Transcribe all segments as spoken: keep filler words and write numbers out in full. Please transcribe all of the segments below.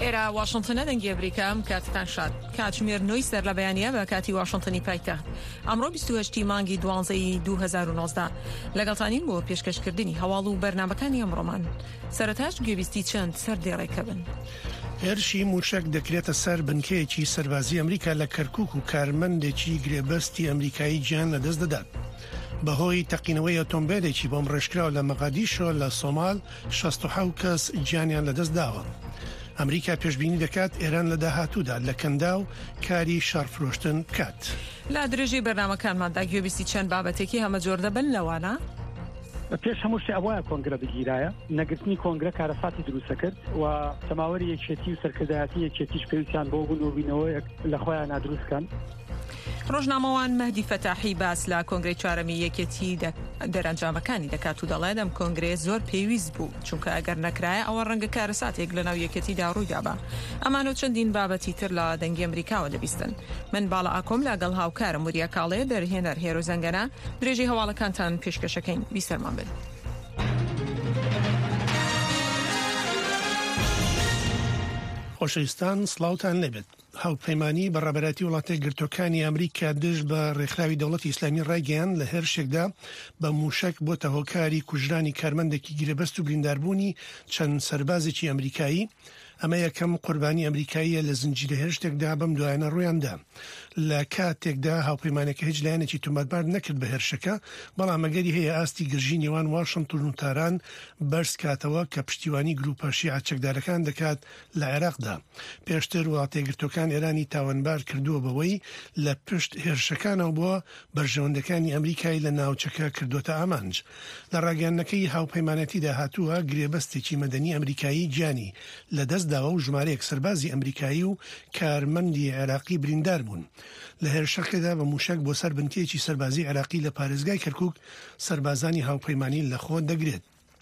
ئێرە واشنتنە دەنگی ئەمریکام کاتتان شاد کاتژمێر نۆی سەر لە بەیانیە بە کاتی واشنتنی پایتەخت ئەمڕۆ بیست و هەشت مانگی دوانزەی دوو هەزار و نۆزدە لەگەڵتانین بۆ پێشکەشکردنی هەواڵ و بەرنامەکانی ئەمڕۆمان. سەرەتاش گوێبیستی چەند سەر دێڕێکە بن. هێرشی موشک دەکرێتە سەر بنکەیەکی سەربازی ئەمریکا لە کەرکووک و کارمەندێکی گرێبەستی ئەمریکایی گیان لەدەست دەدات. بەهۆی تەقینەوەی ئۆتۆمبیلێکی بۆم ڕێژکراو لە مەقادیشۆ لە سۆمال شەست و حەوت کەس گیانیان لەدەست داوە. ئەمریکا پێشبینی دەکات ئێران لە داهاتوودا لە کەندا و کاری شارفرۆشتن بکات. لە درێژەی بەرنامەکانماندا گوێبیستی چەند بابەتێکی هەمە جۆر دەبن لەوانە پێش هەموو شتێ ئەوەیە کۆنگرە بگیرایە نەگرتنی کۆنگرە کارەساتی دروستە کرد و تەماوەری یەکێتی و سەرکردایەتی یەکێتیش پێویستیان بۆ بوون و بینەوە لە خۆیان نادروستکەن. ڕۆژنامەوان مەهدی فەتاحی باس لە کۆنگرەی چوارەمی یەکێتی دەرەنجامەکانی دەکات و دەڵێت ئەم کۆنگرێ زۆر پێویست بوو چونکە ئەگەر نەکرایە ئەوە ڕەنگە کارەساتێک لەناو یەکێتیدا ڕوویدا بە. ئەمانە چەندین بابەتی تر لە دەنگی ئەمریکاوە دەبیستن. من باڵا ئاکۆم لەگەڵ هاوکارم وریە کاڵێ دەرهێنەر هێرۆ زەنگەنە درێژەی هەواڵەکانتان پێشکەشەکەین بیسەرمان بن. خۆشەویستان سڵاوتان لێبێت. هاوپەیمانی بەڕێبەرەتی وڵاتە گرتوەکانی ئەمریکا دژ بە ڕێکخراوی دەوڵەتی ئیسلامی ڕایگەیان لە هێرشێکدا بە موشک بۆتە هۆکاری کوژرانی کارمەندێکی گرێبەست و برینداربوونی چەند سەربازێکی ئەمریکایی. ئەمە یەکەم قوربانی ئەمریکاییە لە زنجیرە هێرشتێکدا بەم دوایانە ڕوویاندا. لە کاتێکدا هاوپەیمانەکە هیچ لایەنێکی تومەتبار نەکرد بە هێرشەکە، بەڵام ئەگەری هەیە ئاستی گرژی نێوان واشنتن و تاران بەرز کاتەوە کە پشتیوانی گروپە شیعە چەکدارەکان دەکات لە عێراقدا. پێشتر وڵاتە گرتوەکان ئێرانی تاوانبار کردووە بەوەی لە پشت هێرشەکانەوە بۆ بەرژەوەندەکانی ئەمریکای لە ناوچەکە کردوتە ئامانج. لە ڕاگەیاندنەکەی هاوپەیمانەتیدا هاتووە گرێبەستێکی مەدەنی ئەمریکایی گیانی لەدەست داوە و ژمارەیەک سەربازی ئەمریکایی و کارمەندی عێراقی بریندار بوون. لە هێرشەکەدا بە موشک بۆ سەر بنکەیەکی سەربازی عێراقی لە پارێزگای کەرکووک سەربازانی هاوپەیمانی لە خۆ دەگرێت.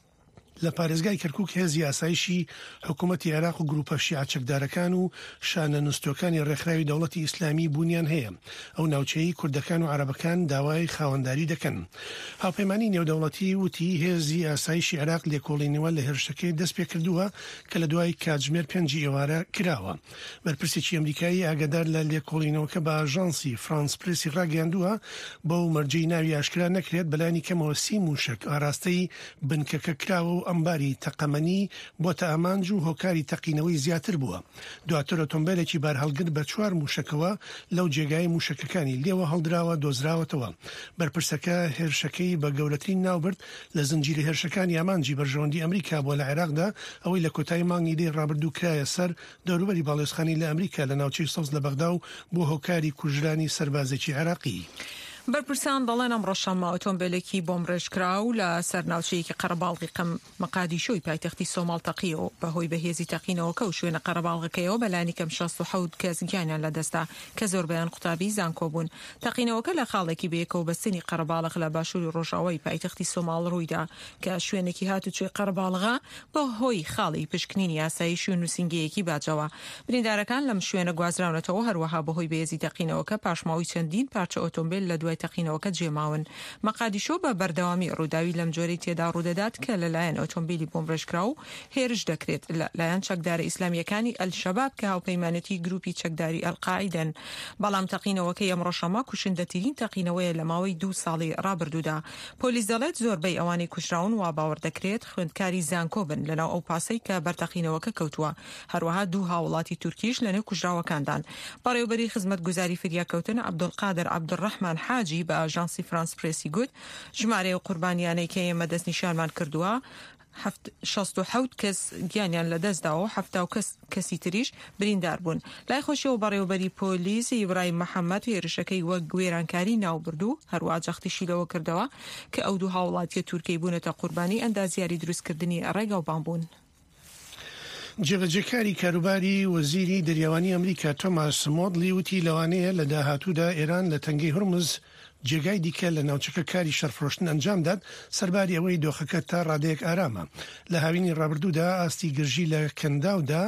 لە پارێزگای کەرکووک هێزی ئاسایشی حکوومەتی عێراق و گروپە شیعە چەکدارەکان و شانە نوستۆکانی ڕێکخراوی دەوڵەتی ئیسلامی بوونیان هەیە. ئەو ناوچەی کوردەکان و عەرەبەکان داوای خاوەنداری دەکەن. هاوپەیمانی نێودەوڵەتی وتی هێزی ئاسایشی عێراق لێکۆڵینەوە لە هێرشەکەی دەست پێ کردووە کە لە دوای کاتژمێر پێنجی ئێوارە کراوە. بەرپرسێکی ئەمریکایی ئاگادار لە لێکۆڵینەوەکە بە ئاژانسی فرانس پرسی ڕاگەیاندووە بەو مەرجەی ناوی ئاشکرا نەکرێت بەلایانی کەمەوە سی موشک ئاراستەی بنکەکە کراوە و ئەمباری تەقەمەنی بۆتە ئامانج و هۆکاری تەقینەوەی زیاتر بووە. دواتر ئۆتۆمبیلێکی بار هەڵگر بە چوار موشکەوە لەو جێگای موشکەکانی لێوە هەڵدراوە دۆزراوەتەوە. بەرپرسەکە هێرشەکەی بە گەورەترین ناوبرد لە زنجیرە هێرشەکانی ئامانجی بەرژەوەندی ئەمریکا بۆ لە عێراقدا ئەوەی لە کۆتایی مانگی دێ ڕابردوو کرایە سەر دەوروبەری باڵێزخانی لە ئەمریکا لە ناوچەی سەوز لە بەغدا و بۆ هۆکاری کوژرانی سەربازێکی عێراقی. بەرپرسان دەڵێن ئەم ڕۆژشەممە ئۆتۆمبیلێکی بۆم ڕێژکراو لە سەر ناوچەیەکی قەرەباڵغی قەم مەقادیشۆی پایتەختی سۆماڵ تەقیەوە بەهۆی بەهێزی تەقینەوەکە و شوێنە قەرەباڵغەکەیەوە بەلایانی کەم شەست و حەوت کەس گیانیان لەدەستا کە زۆربەیان قوتابی زانکۆ بوون. تەقینەوەکە لە خاڵێکی بەیەکەوە بەستنی قەرەباڵغ لە باشووری ڕۆژاوای پایتەختی سۆماڵ ڕوویدا کە شوێنێکی هاتوچێ قەرەباڵغا بەهۆی خاڵی پشکنینی یاساییش و نووسینگەیەکی باجەوە. بریندارەکان لەم شوێنە گوازراونەتەوە هەروەها بەهۆی بەهێزی تەقینەوەکە پاشماوی چەندین پارچە ئۆتۆمبیل لە دوای تەقینەوەکە ماون. مەقادیشۆ بە بەردەوامی ڕووداوی لەم جۆرەی تێدا ڕوودەدات کە لەلایەن ئۆتۆمبیلی بۆم ڕێژکراو هێرش دەکرێت لەلایەن چەکدارە ئیسلامیەکانی ئەلشەباب کە هاوپەیمانەتی گروپی چەکداری ئەلقاعیدەن. بەڵام تەقینەوەکەی ئەم ڕۆژەمە کوشندەترین تەقینەوەیە لە ماوەی دوو ساڵی ڕابردوودا. پۆلیس دەڵێت زۆربەی ئەوانی کوژراون وا باوەڕ دەکرێت خوێندکاری زانکۆ بن لەناو ئەو پاسەی کە بەرتەقینەوەکە کەوتووە. هەروەها دوو هاوڵاتی تورکیش لەنێو کوژراوەکاندان. بەڕێوەبەری خزمەتگوزاری فریاکەوتن عەبدولقادر عەبدولڕەحمان حاجی بە ئاژانسی فرانس پرسی گوت ژمارە قوربانیانەی کە ئێمە دەست نیشانمان کردووە شەست و حەوت کەس گیانیان لەدەستداوە هەفتا و کەسی تریش بریندار بوون. لای خۆشیەوە بەڕێوەبەری پۆلیس ئیبراهیم محەممەد هێرشەکەی وەک گوێرانکاری ناوبردوو هەروە جەختیشی لەوە کردەوە کە ئەو دوو هاوڵاتیە تورکی بوونەتە قوربانی ئەندازیاری دروستکردنی ڕێگا و بامبوون. جێبەجێکاری کاروباری وەزیری دەریاوانی ئەمریکا تۆماس مۆدلی وتی لەوانەیە لە داهاتوودا ئێران لە تەنگەی هورمز جێگای دیکە لە ناوچەکە کاری شەرفرۆشتن ئەنجامدات سەرباری ئەوەی دۆخەکە تا ڕادەیەک ئارامە. لە هاوینی ڕابردوودا ئاستی گرژی لە کەنداودا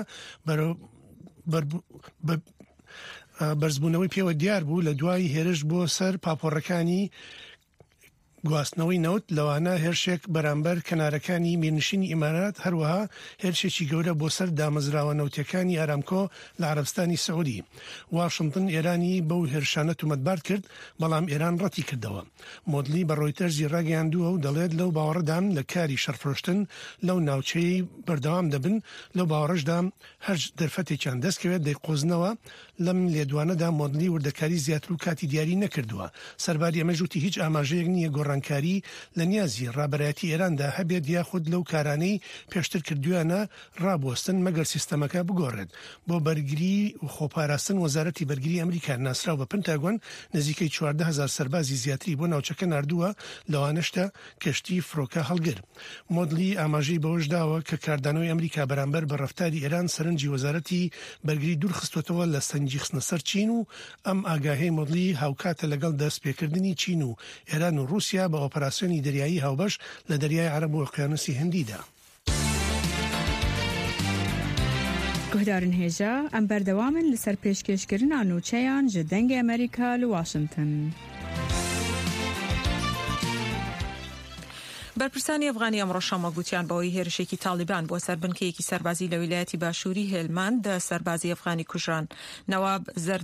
بەرزبوونەوەی پێوە دیار بوو لە دوای هێرش بۆ سەر پاپۆڕەکانی گواستنەوەی نەوت لەوانە هێرشێک بەرامبەر کەنارەکانی میرنشینی ئیمارات هەروەها هێرشێکی گەورە بۆ سەر دامەزراوە نەوتەکانی ئارامکۆ لە عەرەبستانی سەعودی. واشنگتن ئێرانی بەو هێرشانە تومەتبار کرد، بەڵام ئێران ڕەتی کردەوە. مۆدلی بە ڕۆیتەرزی ڕاگەیاندووە و دەڵێت لەو باوەڕدان لە کاری شەڕفرۆشتن لەو ناوچەی بەردەوام دەبن. لەو باوەڕەشدا هەر دەرفەتێکیان دەستکەوێت دەیقۆزنەوە. لەم لێدوانەدا مۆدلی وردەکاری زیاتر و کاتی دیاری نەکردووە. سەرباری ئەمەژوتی هیچ ئاماژەیەک نییە گۆڕانکاری لە نیازی ڕابەرایەتی ئێراندا هەبێت یاخود لەو کارانەی پێشتر کردویانە ڕابوەستن مەگەر سیستەمەکە بگۆڕێت. بۆ بەرگری و خۆپاراستن وەزارەتی بەرگری ئەمریکا ناسراو بە پنتاگۆن نزیکەی چواردە هەزار سەربازی زیاتری بۆ ناوچەکە ناردووە، لەوانەشدا کەشتی فرۆکە هەڵگر. مۆدلی ئاماژەی بەوەش داوە کە کاردانەوەی ئەمریکا بەرامبەر بە ڕەفتاری ئێران سەرنجی وەزارەتی بەرگری دوور خستوەتەوە لە سەنجی خستنە سەر چین و ئەم ئاگاهەی مۆدلی هاوکاتە لەگەڵ دەستپێکردنی چین و ئێران و رووسیا بە ئۆپەراسیۆنی دەریایی هاوبەش لە دەریای عەرەب و ئۆقیانوسی هەندیدا. گوهدارن هێژە ئەم بەردەوامن لەسەر پێشکەشکردنا نوچەیان ji dengê ئەمریکا li Washington. بەرپرسانی ئەفغانی ئەمڕۆ شەمە گوتیان بەوەی هێرشێکی تالیبان بۆ سەربنکەیەکی سەربازی لە ویلایەتی باشووری هێلماند سەربازی ئەفغانی کوژران. نەواب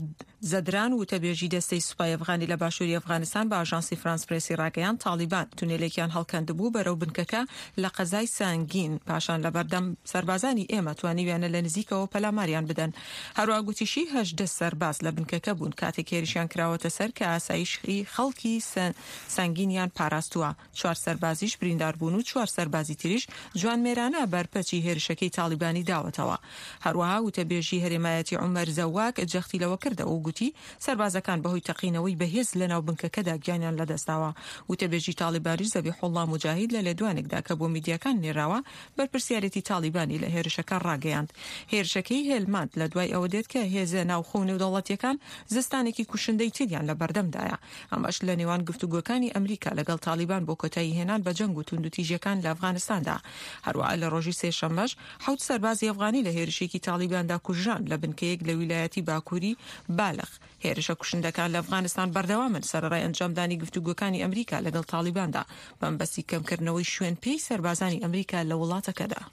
زەدران وتەبێژی دەستەی سوپای ئەفغانی لە باشووری ئەفغانستان بە ئاژانسی فرانس پرێسی ڕاگەیان تالیبان تونێلێکیان هەڵکەندبوو بەرەو بنکەکە لە قەزای سانگین پاشان لە بەردەم سەربازانی ئێمە توانیویانە لە نزیکەوە پەلاماریان بدەن. هەروە گوتیشی هەژدە سەرباز لە بنکەکە بوون کاتێک هێرشیان کراوەتە سەر کە ئاسایشی خەڵکی سانگینیان پاراستووە. چوار سەربازیش بریندار بوون و چوار سەربازی تریش جوانمێرانە بەرپەچی هێرشەکەی تالیبانی داوەتەوە. هەروەها وتەبێژی هەرێمایەتی عومەر زەواک جەختی لەوە کردەوە و گوتی سەربازەکان بەهۆی تەقینەوەی بەهێز لەناو بنکەکەدا گیانیان لەدەستاوە. وتەبێژی تالیبانی زەبیحوڵڵا موجاهید لە لێدوانێکدا کە بۆ میدیاکان نێراوە بەرپرسیارەتی تالیبانی لە هێرشەکە ڕاگەیاند. هێرشەکەی هێلماند لە دوای ئەوە دێت کە هێزە ناوخۆ و نێودەوڵەتیەکان زستانێکی کوشندەی تریان لە بەردەمدایە. ئەمەش لە نێوان گفتوگۆکانی ئەمریکا لەگەڵ تالیبان بۆ کۆتایی هێنان بە جەنگ و توندوتیژەکان لە ئەفغانستاندا. هەروەها لە ڕۆژی سێشەمەش حوت سەربازی ئەفغانی لە هێرشێکی تالیباندا کوژران لە بنکەیەک لە ویلایەتی باکووری بالغ. هێرشە کوشندەکان لە ئەفغانستان بەردەوامن سەرڕای ئەنجامدانی گفتوگۆکانی ئەمریکا لەگەڵ تالیباندا بەمبەستی کەمکردنەوەی شوێن پێی سەربازانی ئەمریکا لە وڵاتەکەدا.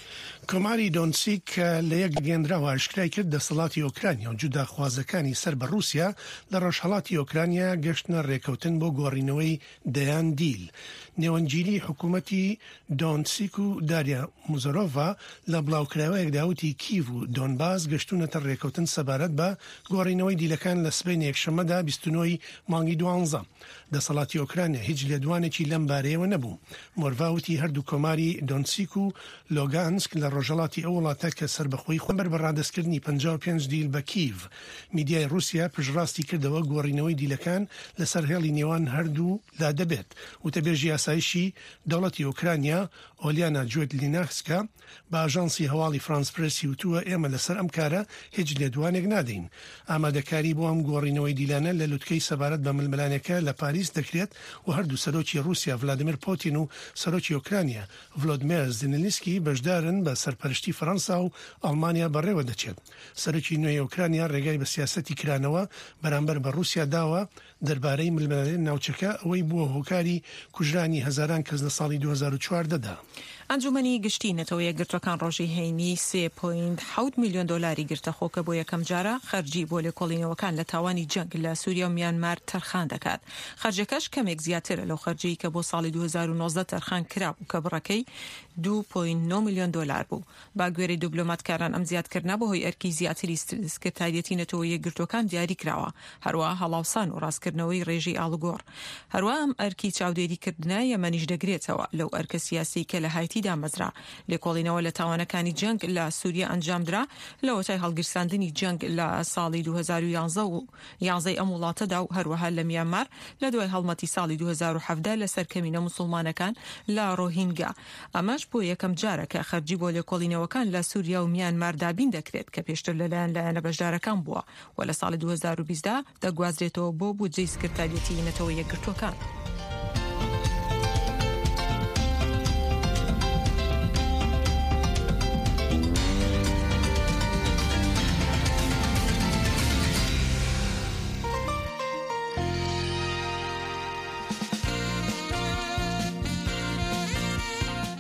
کۆماری دۆنسیک لە یەک گەندراوە ئاشکرای کرد دەسەڵاتی ئۆکرانیا و جوداخوازەکانی سەر بە رووسیا لە ڕۆژهەڵاتی ئۆکرانیا گەشتنە ڕێکەوتن بۆ گۆڕینەوەی دەیان دیل. نێوەنگیری حکوومەتی دۆنسیک و داریا موزۆرۆڤا لە بڵاوکراوەیەکدا وتی کیڤ و دۆنباس گەشتونەتە ڕێکەوتن سەبارەت بە گۆڕینەوەی دیلەکان لە سبەی یەکشەمەدا بیست و نۆی مانگی دوانزە. دەسەڵاتی ئۆکرانیا هیچ لێدوانێکی لەم بارەیەوە نەبوو. مۆرڤاوتی هەردوو کۆماری دۆنسیک و لۆگانسک لە ڕۆژهەڵاتی ئەو وڵاتە کە سربەخۆی خۆمەر بە ڕادستکردنی پەنجا و پێنج دیل بە کیڤ. میدیای رووسیا پشڕاستی کردەوە گۆڕینەوەی دیلەکان لەسەر هێڵی نێوان هەردوو لا دەبێت. وتەبێژی یاسایشی دەوڵەتی ئۆکرانیا ئۆلیانا جوێتلیناخسکا بە ئاژانسی هەواڵی فرانس پرێسی وتووە ئێمە لەسەر ئەم کارە هیچ لێدوانێک نادەین. ئامادەکاری بۆ ئەم گۆڕینەوەی دیلانە لە لوتکەی سەبارەت بە ململانەکە لە پاریس دەکرێت و هەردوو سەرۆکی رووسیا ڤلادیمیر پۆتین و سەرۆکی ئۆکرانیا ڤلۆدیمیر زێلێنسکی بەشدارن بە سەرپەرشتی فەڕەنسا و ئەڵمانیا بەڕێوە دەچێت. سەرۆکی نوێی ئۆکرانیا ڕێگای بە سیاسەتی کرانەوە بەرامبەر بە رووسیا داوە دەربارەی ململانەی ناوچەکە ئەوەی بووە هۆکاری کوژرانی هەزاران کەس لە ساڵی دوو هەزار و چواردەدا. ئەنجومەنی گشتی نەتەوە یەکگرتوەکان ڕۆژی هەینی سێ پۆینت حەوت میلیۆن دۆلاری گرتەخۆکە بۆ یەکەم جارە خەرجی بۆ لێکۆڵینەوەکان لە تاوانی جەنگ لە سووریا و میانمار تەرخان دەکات. خەرجەکەش کەمێک زیاترە لەو خەرجی کە بۆ ساڵی دوو هەزار و نۆزدە تەرخان کرا و کە بڕەکەی دوو پۆینت نۆ میلیۆن دۆلار بوو. با گوێرەی دیبلۆماتکاران ئەم زیادکردنە بەهۆی ئەرکی زیاتری سکرتاریەتی نەتەوە یەکگرتوەکان دیاری کراوە. هەروە هەڵاوسان و ڕاستکردنەوەی ڕێژەی ئاڵوگۆڕ. هەروە ئەم ئەرکی چاودێریکردنە یەمەنیش دەگرێتەوە لەو ئەرکە سیاسی کە لە هایتیدا مەزرا. لێکۆڵینەوە لە تاوانەکانی جەنگ لە سووریا ئەنجامدرا لە وەتای هەڵگرساندنی جەنگ لە ساڵی دوو هەزار و یانزە و یانزەی ئەم وڵاتەدا و هەروەها لە میانمار لە دوای هەڵمەتی ساڵی دوو هەزار و حەڤدە لەسەر کەمینە موسڵمانەکان لە ڕۆهینگا. ئەمەش بۆ یەکەم جارە کە خەرجی بۆ لێکۆڵینەوەکان لە سووریا و میانمار دابین دەکرێت کە پێشتر لەلایەن لایەنە بەشدارەکان بووە و لە ساڵی دوو هەزار و بیست دەگوازرێتەوە بۆ بودجەی سکرتاریەتی نەتەوە یەکگرتوەکان.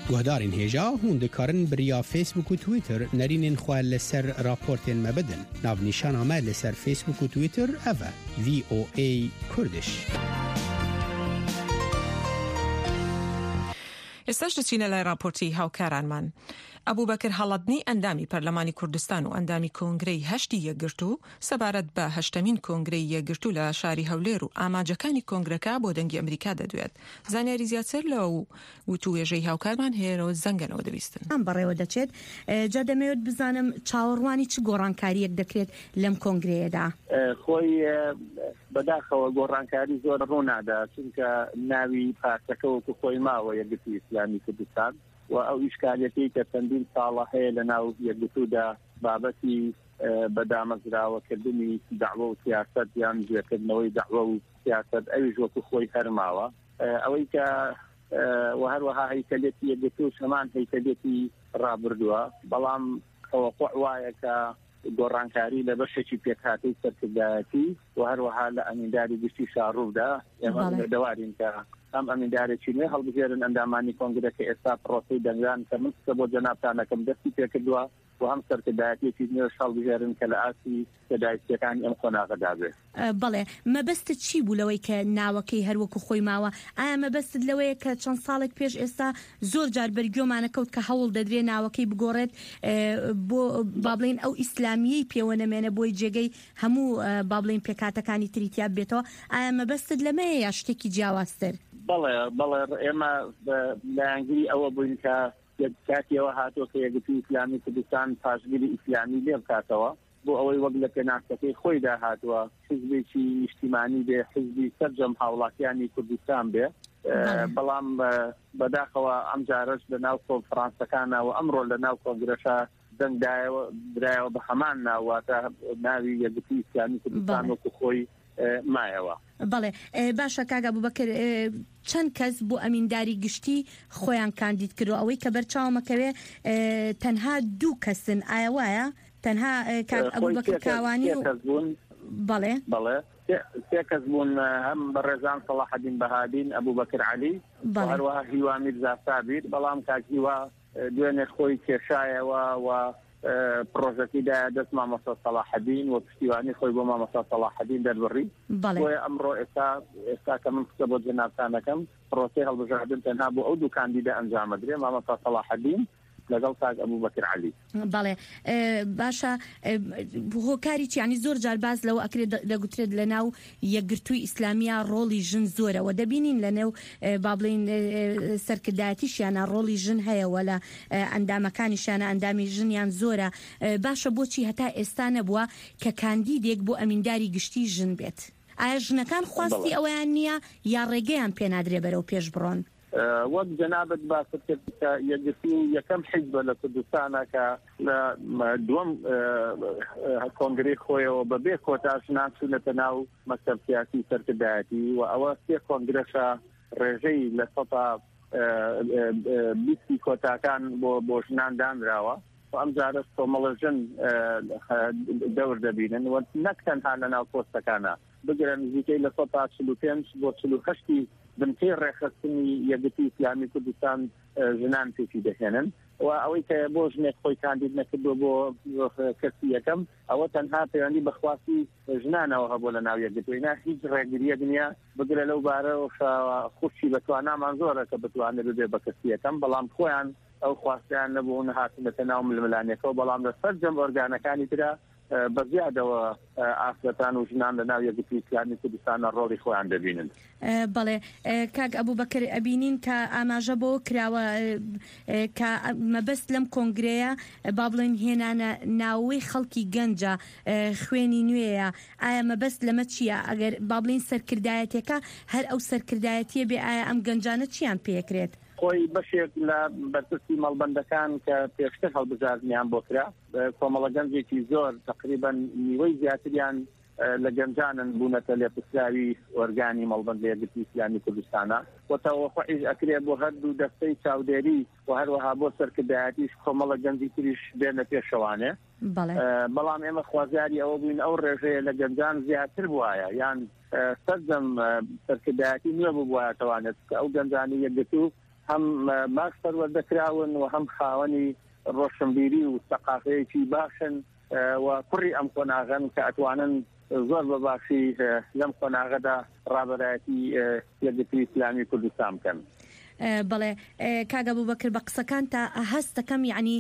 گهدارین هیجا هون دکارن بریا فیسبوک و تویتر نرینین خواه لسر راپورتین مبدن. ناو نیشان آمد لسر فیسبوک و تویتر اوه وی او ای کردش. ئێستاش دەچینە لای راپۆرتی هاوکارانمان. ئەبوبەکر هەڵەدنی ئەندامی پەرلەمانی کوردستان و ئەندامی کۆنگرەی هەشتی یەکگرتوو سەبارەت بە هەشتەمین کۆنگرەی یەکگرتوو لە شاری هەولێر و ئاماجەکانی کۆنگرەکە بۆ دەنگی ئەمریکا دەدوێت. زانیاری زیاتر لەو وتوێژەی هاوکارمان هێرەوە زەنگەنەوە دەویستن. ئەم بەڕێوە دەچێت جا دەمەوێت بزانم چاوەڕوانی چ گۆڕانکاریەک دەکرێت لەم کۆنگرەیەدا. خۆی بەداخەوە گۆڕانکاری زۆر ڕوونادا چونکە ناوی پارتەکەوەکو خۆی ماوە یەکگرتووی ئیسلامی کوردستان و ئەو ئیشکالەتی کە چەندین ساڵە هەیە لە ناو یەکگرتوودا بابەتی بەدامەزراوەکردنی داعوە و سیاسەت یان گوێکردنەوەی داعوە و سیاسەت ئەویش وەکو خۆی هەرماوە ئەوەی کە و هەروەها هەیکەلێتی یەکگرتووش هەمان هەیکەلێتی ڕابردووە بەڵام تەوەقوع وایە کە گۆڕانکاری لە بەشێکی پێکهاتەی سەرکردایەتی و هەروەها لە ئەمینداری گشتی شاڕوودا ئێمە دەوارین کە ئەم ئەمیندارێکی نوێ هەڵبژێرن ئەندامانی کۆنگرەکە ئێستا پرۆسەی دەنگان کە من بۆ جەنابتانەکەم دەستی پێکردووە و هەم سەرکردایەتێکی نوێش هەڵبژێرن کە لە ئاسی سەدایەتیەکانی ئەم خۆناغەدا بێت. بەڵێ مەبەستت چی بوو لەوەی کە ناوەکەی هەروەکو خۆی ماوە؟ ئایا مەبەستت لەوەیە کە چەند ساڵێک پێش ئێستا زۆر جار بەرگۆمانەکەوت کە هەوڵ دەدرێت ناوەکەی بگۆڕێت بۆ بابڵین ئەو ئیسلامیەی پێوە نەمێنە بۆی جێگەی هەموو بابڵین پێکاتەکانی تریتیا بێتەوە؟ ئایا مەبەستت لەمەیە یا شتێکی جیاوازتر؟ بەڵێ بەڵێ ئێمە لایەنگیری ئەوە بووین کە کاتیەوە هاتووە کە یەکگرتووی ئیسلامی کوردستان پاشگیری ئیسلامی لێ بکاتەوە بۆ ئەوەی وەک لە پێناسەکەی خۆی داهاتووە حیزبێکی نیشتیمانی بێ حیزبی سەرجەم هاوڵاتیانی کوردستان بێ بەڵام بەداخەوە ئەم جارەش لە ناو کۆنفرانسەکانە و ئەمڕۆ لە ناو کۆنگرەشە دەنگدایەوە درایەوە بە هەمان ناواتە ناوی یەکگرتووی ئیسلامی کوردستان وەکو خۆی مایەوە. بەڵێ باشە کاگا ئەبوبەکر چەند کەس بۆ ئەمینداری گشتی خۆیان کاندید کردو ئەوەی کە بەرچاومەکەوێ تەنها دوو کەسن ئایا وایە تەنها ئەبوبەکر کاوانی و بەڵێ بەڵێ سێ کەس بوون هەم بەڕێزان سەلاحەدین بەهادین ئەبوبەکر عەلی هەروەها هیوا میرزا سابیر بەڵام کاک هیوا دوێنێ خۆی کێشایەوە و پرۆژەکیدا دەست مامۆستا سەلاحەدین و پشتیوانی خۆی بۆ مامۆستا سەلاحەدین دەربڕی بۆیە ئەمڕۆ ئێستا ئێستا کە من قسە بۆ جەنابتانەکەم پرۆسەی هەڵبژاردن تەنها بۆ ئەو دوو کاندیدا ئەنجامەدرێ مامۆستا سەلاحەدین لەگەڵ کاک ئەبوبەکر عەلی. بەڵێ باشە هۆکاری چیانی زۆر جار باز لەوە ئەکرێت دەگوترێت لە ناو یەکگرتووی ئیسلامیە ڕۆڵی ژن زۆرەوە دەبینین لە نێو با بڵین سەرکردایەتیشیانە ڕۆڵی ژن هەیەوە لە ئەندامەکانیشانە ئەندامی ژنیان زۆرە باشە بۆچی هەتا ئێستا نەبووە کە کاندیدێک بۆ ئەمینداری گشتی ژن بێت؟ ئایا ژنەکان خواستی ئەوەیان نییە یا ڕێگەیان پێنادرێ بەرەو پێش بڕۆن؟ وەک جەنابەت باست کرد کە یەکگرتووی یەکەم حیزبە لە کوردستانە کە لە دووەم کۆنگرەی خۆیەوە بەبێ کۆتاش ناچوونەتە ناو مەکتەب سیاسی سەرکردایەتی و ئەوە سێ کۆنگرەشە ڕێژەی لە سەدا بیستی کۆتاکان بۆ بۆ ژنان دانراوە و ئەم جارە کۆمەڵە ژن دەور دەبینن و نەک تەنها لە ناو پۆستەکانە بگرە نزیکەی لە سەدا چل و پێنج بۆ چل و هەشتی بنکەی ڕێخستنی یەکگرتووی ئیسلامی کوردستان ژنان پێچی دەهێنن و ئەوەی کە بۆ ژنێک خۆی کاندید نەکردو بۆ کەسی یەکەم ئەوە تەنها پەیوەندی بەخواستی ژنانەوە هەبوو لە ناو یەکگرتووی هیچ ڕێگریەک نییە بگرە لەو بارە خوشی بەتوانامان زۆرە کە بتوانێت ببێ بە کەسی یەکەم بەڵام خۆیان ئەو خواستیان نەبوون هاتنەتە ناو ململانیەکەەوە بەڵام لە سەرجەم ئۆرگانەکانی ترە بەزیادەوە ئافرەتان و ژنان لە ناو یەکگرتووی ئیسلامی کوردستانە ڕۆڵی خۆیان دەبینن. بەڵێ کاک ئەبوبەکر ئەبینین کە ئاماژە بۆ کراوە کە مەبەست لەم کۆنگرەیە با بڵێن هێنانە ناوەی خەڵکی گەنجە خوێنی نوێیە ئایا مەبەست لەمە چییە؟ ئەگەر با بڵێن سەرکردایەتێکە هەر ئەو سەرکردایەتیە بێ ئایا ئەم گەنجانە چیان پێکرێت؟ خۆی بەشێک لە بەرپرسی مەڵبەندەکان کە پێشتر هەڵبژاردنیان بۆ کرا کۆمەڵە گەنجێکی زۆر تقریبا نیوەی زیاتریان لە گەنجانن بوونەتە لێپرسراوی ئۆرگانی مەڵبەند لە یەکگرتووی ئیسلامی کوردستانە و تەوەقوعیش ئەکرێت بۆ هەردوو دەستەی چاودێری و هەروەها بۆ سەرکردایەتیش کۆمەڵە گەنجی تریش بێنە پێشەوانێ بەڵام ئێمە خوازیاری ئەوە بووین ئەو ڕێژەیە لە گەنجان زیاتر بووایە یان سەرجەم سەرکردایەتی نوێ بووایە توانێت کە ئەو گەنجانی یەکگرتوو هم ماستر وردەکراون و هەم خاوەنی ڕۆشنبیری و سەقافەیەکی باشن و کوڕی ئەم کۆناغن کە ئەتوانن زۆر بە باشی لەم کۆناغەدا ڕابەرایەتی یەکگرتووی ئیسلامی کوردستان بکەن. بەڵێ کاگە بووبەکر بە قسەکان تا هەستەکەم یعنی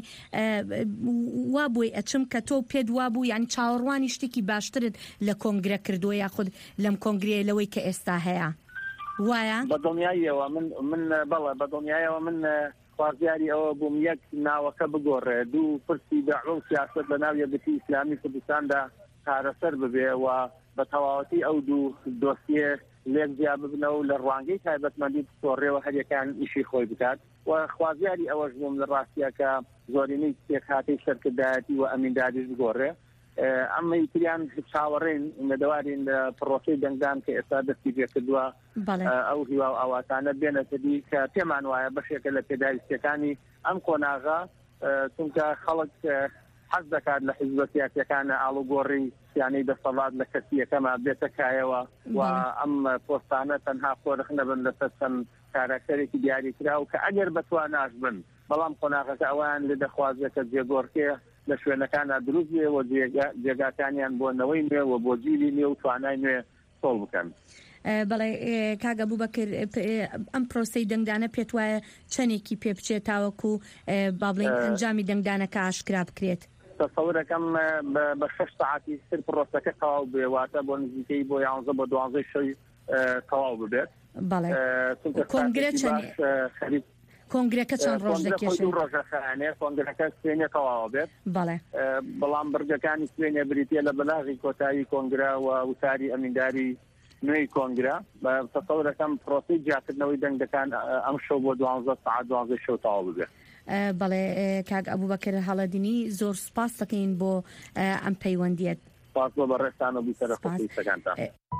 وابووی ئەچم کە تۆ پێت وابوو یعنی چاوەڕوانی شتێکی باشترت لە کۆنگرە کردووە یاخود لەم کۆنگرێ لەوەی کە ئێستا هەیە وایە؟ بە دڵنیاییەوە من من بەڵێ بە دڵنیاییەوە من خوازیاری ئەوە بووم یەک ناوەکە بگۆڕێ دوو پرسی داعوە و سیاسەت لە ناو یەکگرتووی ئیسلامی کوردستاندا چارەسەر ببێ و بە تەواوەتی ئەو دوو دۆسیە لێک جیا ببنەوە و لە ڕوانگەی تایبەتمەندی بتۆڕێەوە هەریەکان ئیشی خۆی بکات و خوازیاری ئەوەش بووم لە ڕاستیە کە زۆرینەی پێک هاتەی سەرکردایەتی و ئەمینداریش بگۆڕێ ئەمە ئیتریان چاوەڕێن نەدەوارین لە پرۆسەی دەنگدان کە ئێستا دەستی پێ کردووە ئەو هیوا و ئاواتانە بێنەتەدی کە پێمان وایە بەشێکە لە پێداویستەکانی ئەم کۆناغا چونکە خەڵک حەز دەکات لە حیزبە سیاسیەکانە ئاڵوگۆڕی سیانەی دەسەڵات لە کەسیەکەما بێتەکایەوە و ئەم پۆستانە تەنها خۆرخ نەبن لەسەر چەند کاراکتەرێکی دیاریکرا و کە ئەگەر بەتواناش بن بەڵام کۆناغەکە ئەویان لێ دەخوازێت کە جێگۆڕکێ لە شوێنەکانە دروست بێ و جێگاکانیان بۆ نەوەی نوێ و بۆ جیلی نوێ و توانای نوێ سۆڵ بکەن. بەڵێ کاگە بووبەکر ئەم پرۆسەی دەنگدانە پێت وایە چەندێکی پێ بچێت تاوەکو با بڵێن ئەنجامی دەنگدانەکە ئاشکرا بکرێت؟ تەسەورەکەم بە شەش ساعتی سر پرۆسەکە تەواو بێ واتە بۆ نزیکەی بۆ یانزە بۆ دوانزەی شەوی تەواو ببێت. بەڵێ کۆنگرە چەند کۆنگرەکە چەند ڕۆژ دەکێشێت؟ ڕۆژەکانێ کۆنگرەکە سوێنێ تەواو بێت. بەڵێ بەڵام بەرگەکانی سوێنێ بریتە لە بەلاغی کۆتایی کۆنگرا و وتاری ئەمینداری نوێی کۆنگرا بە تەسەورەکەم پرۆسی جیاکردنەوەی دەنگەکان ئەم شەو بۆ دوانزە ساعت دوانزەی شەو تەواو ببێت. بەڵێ کاگ ئەبووبەکر هەڵەدینی زۆر سوپاس دەکەین بۆ ئەم پەیوەندیت. سوپاس بۆ بەڕێستان و بیسەرە خۆپیستەکانتان.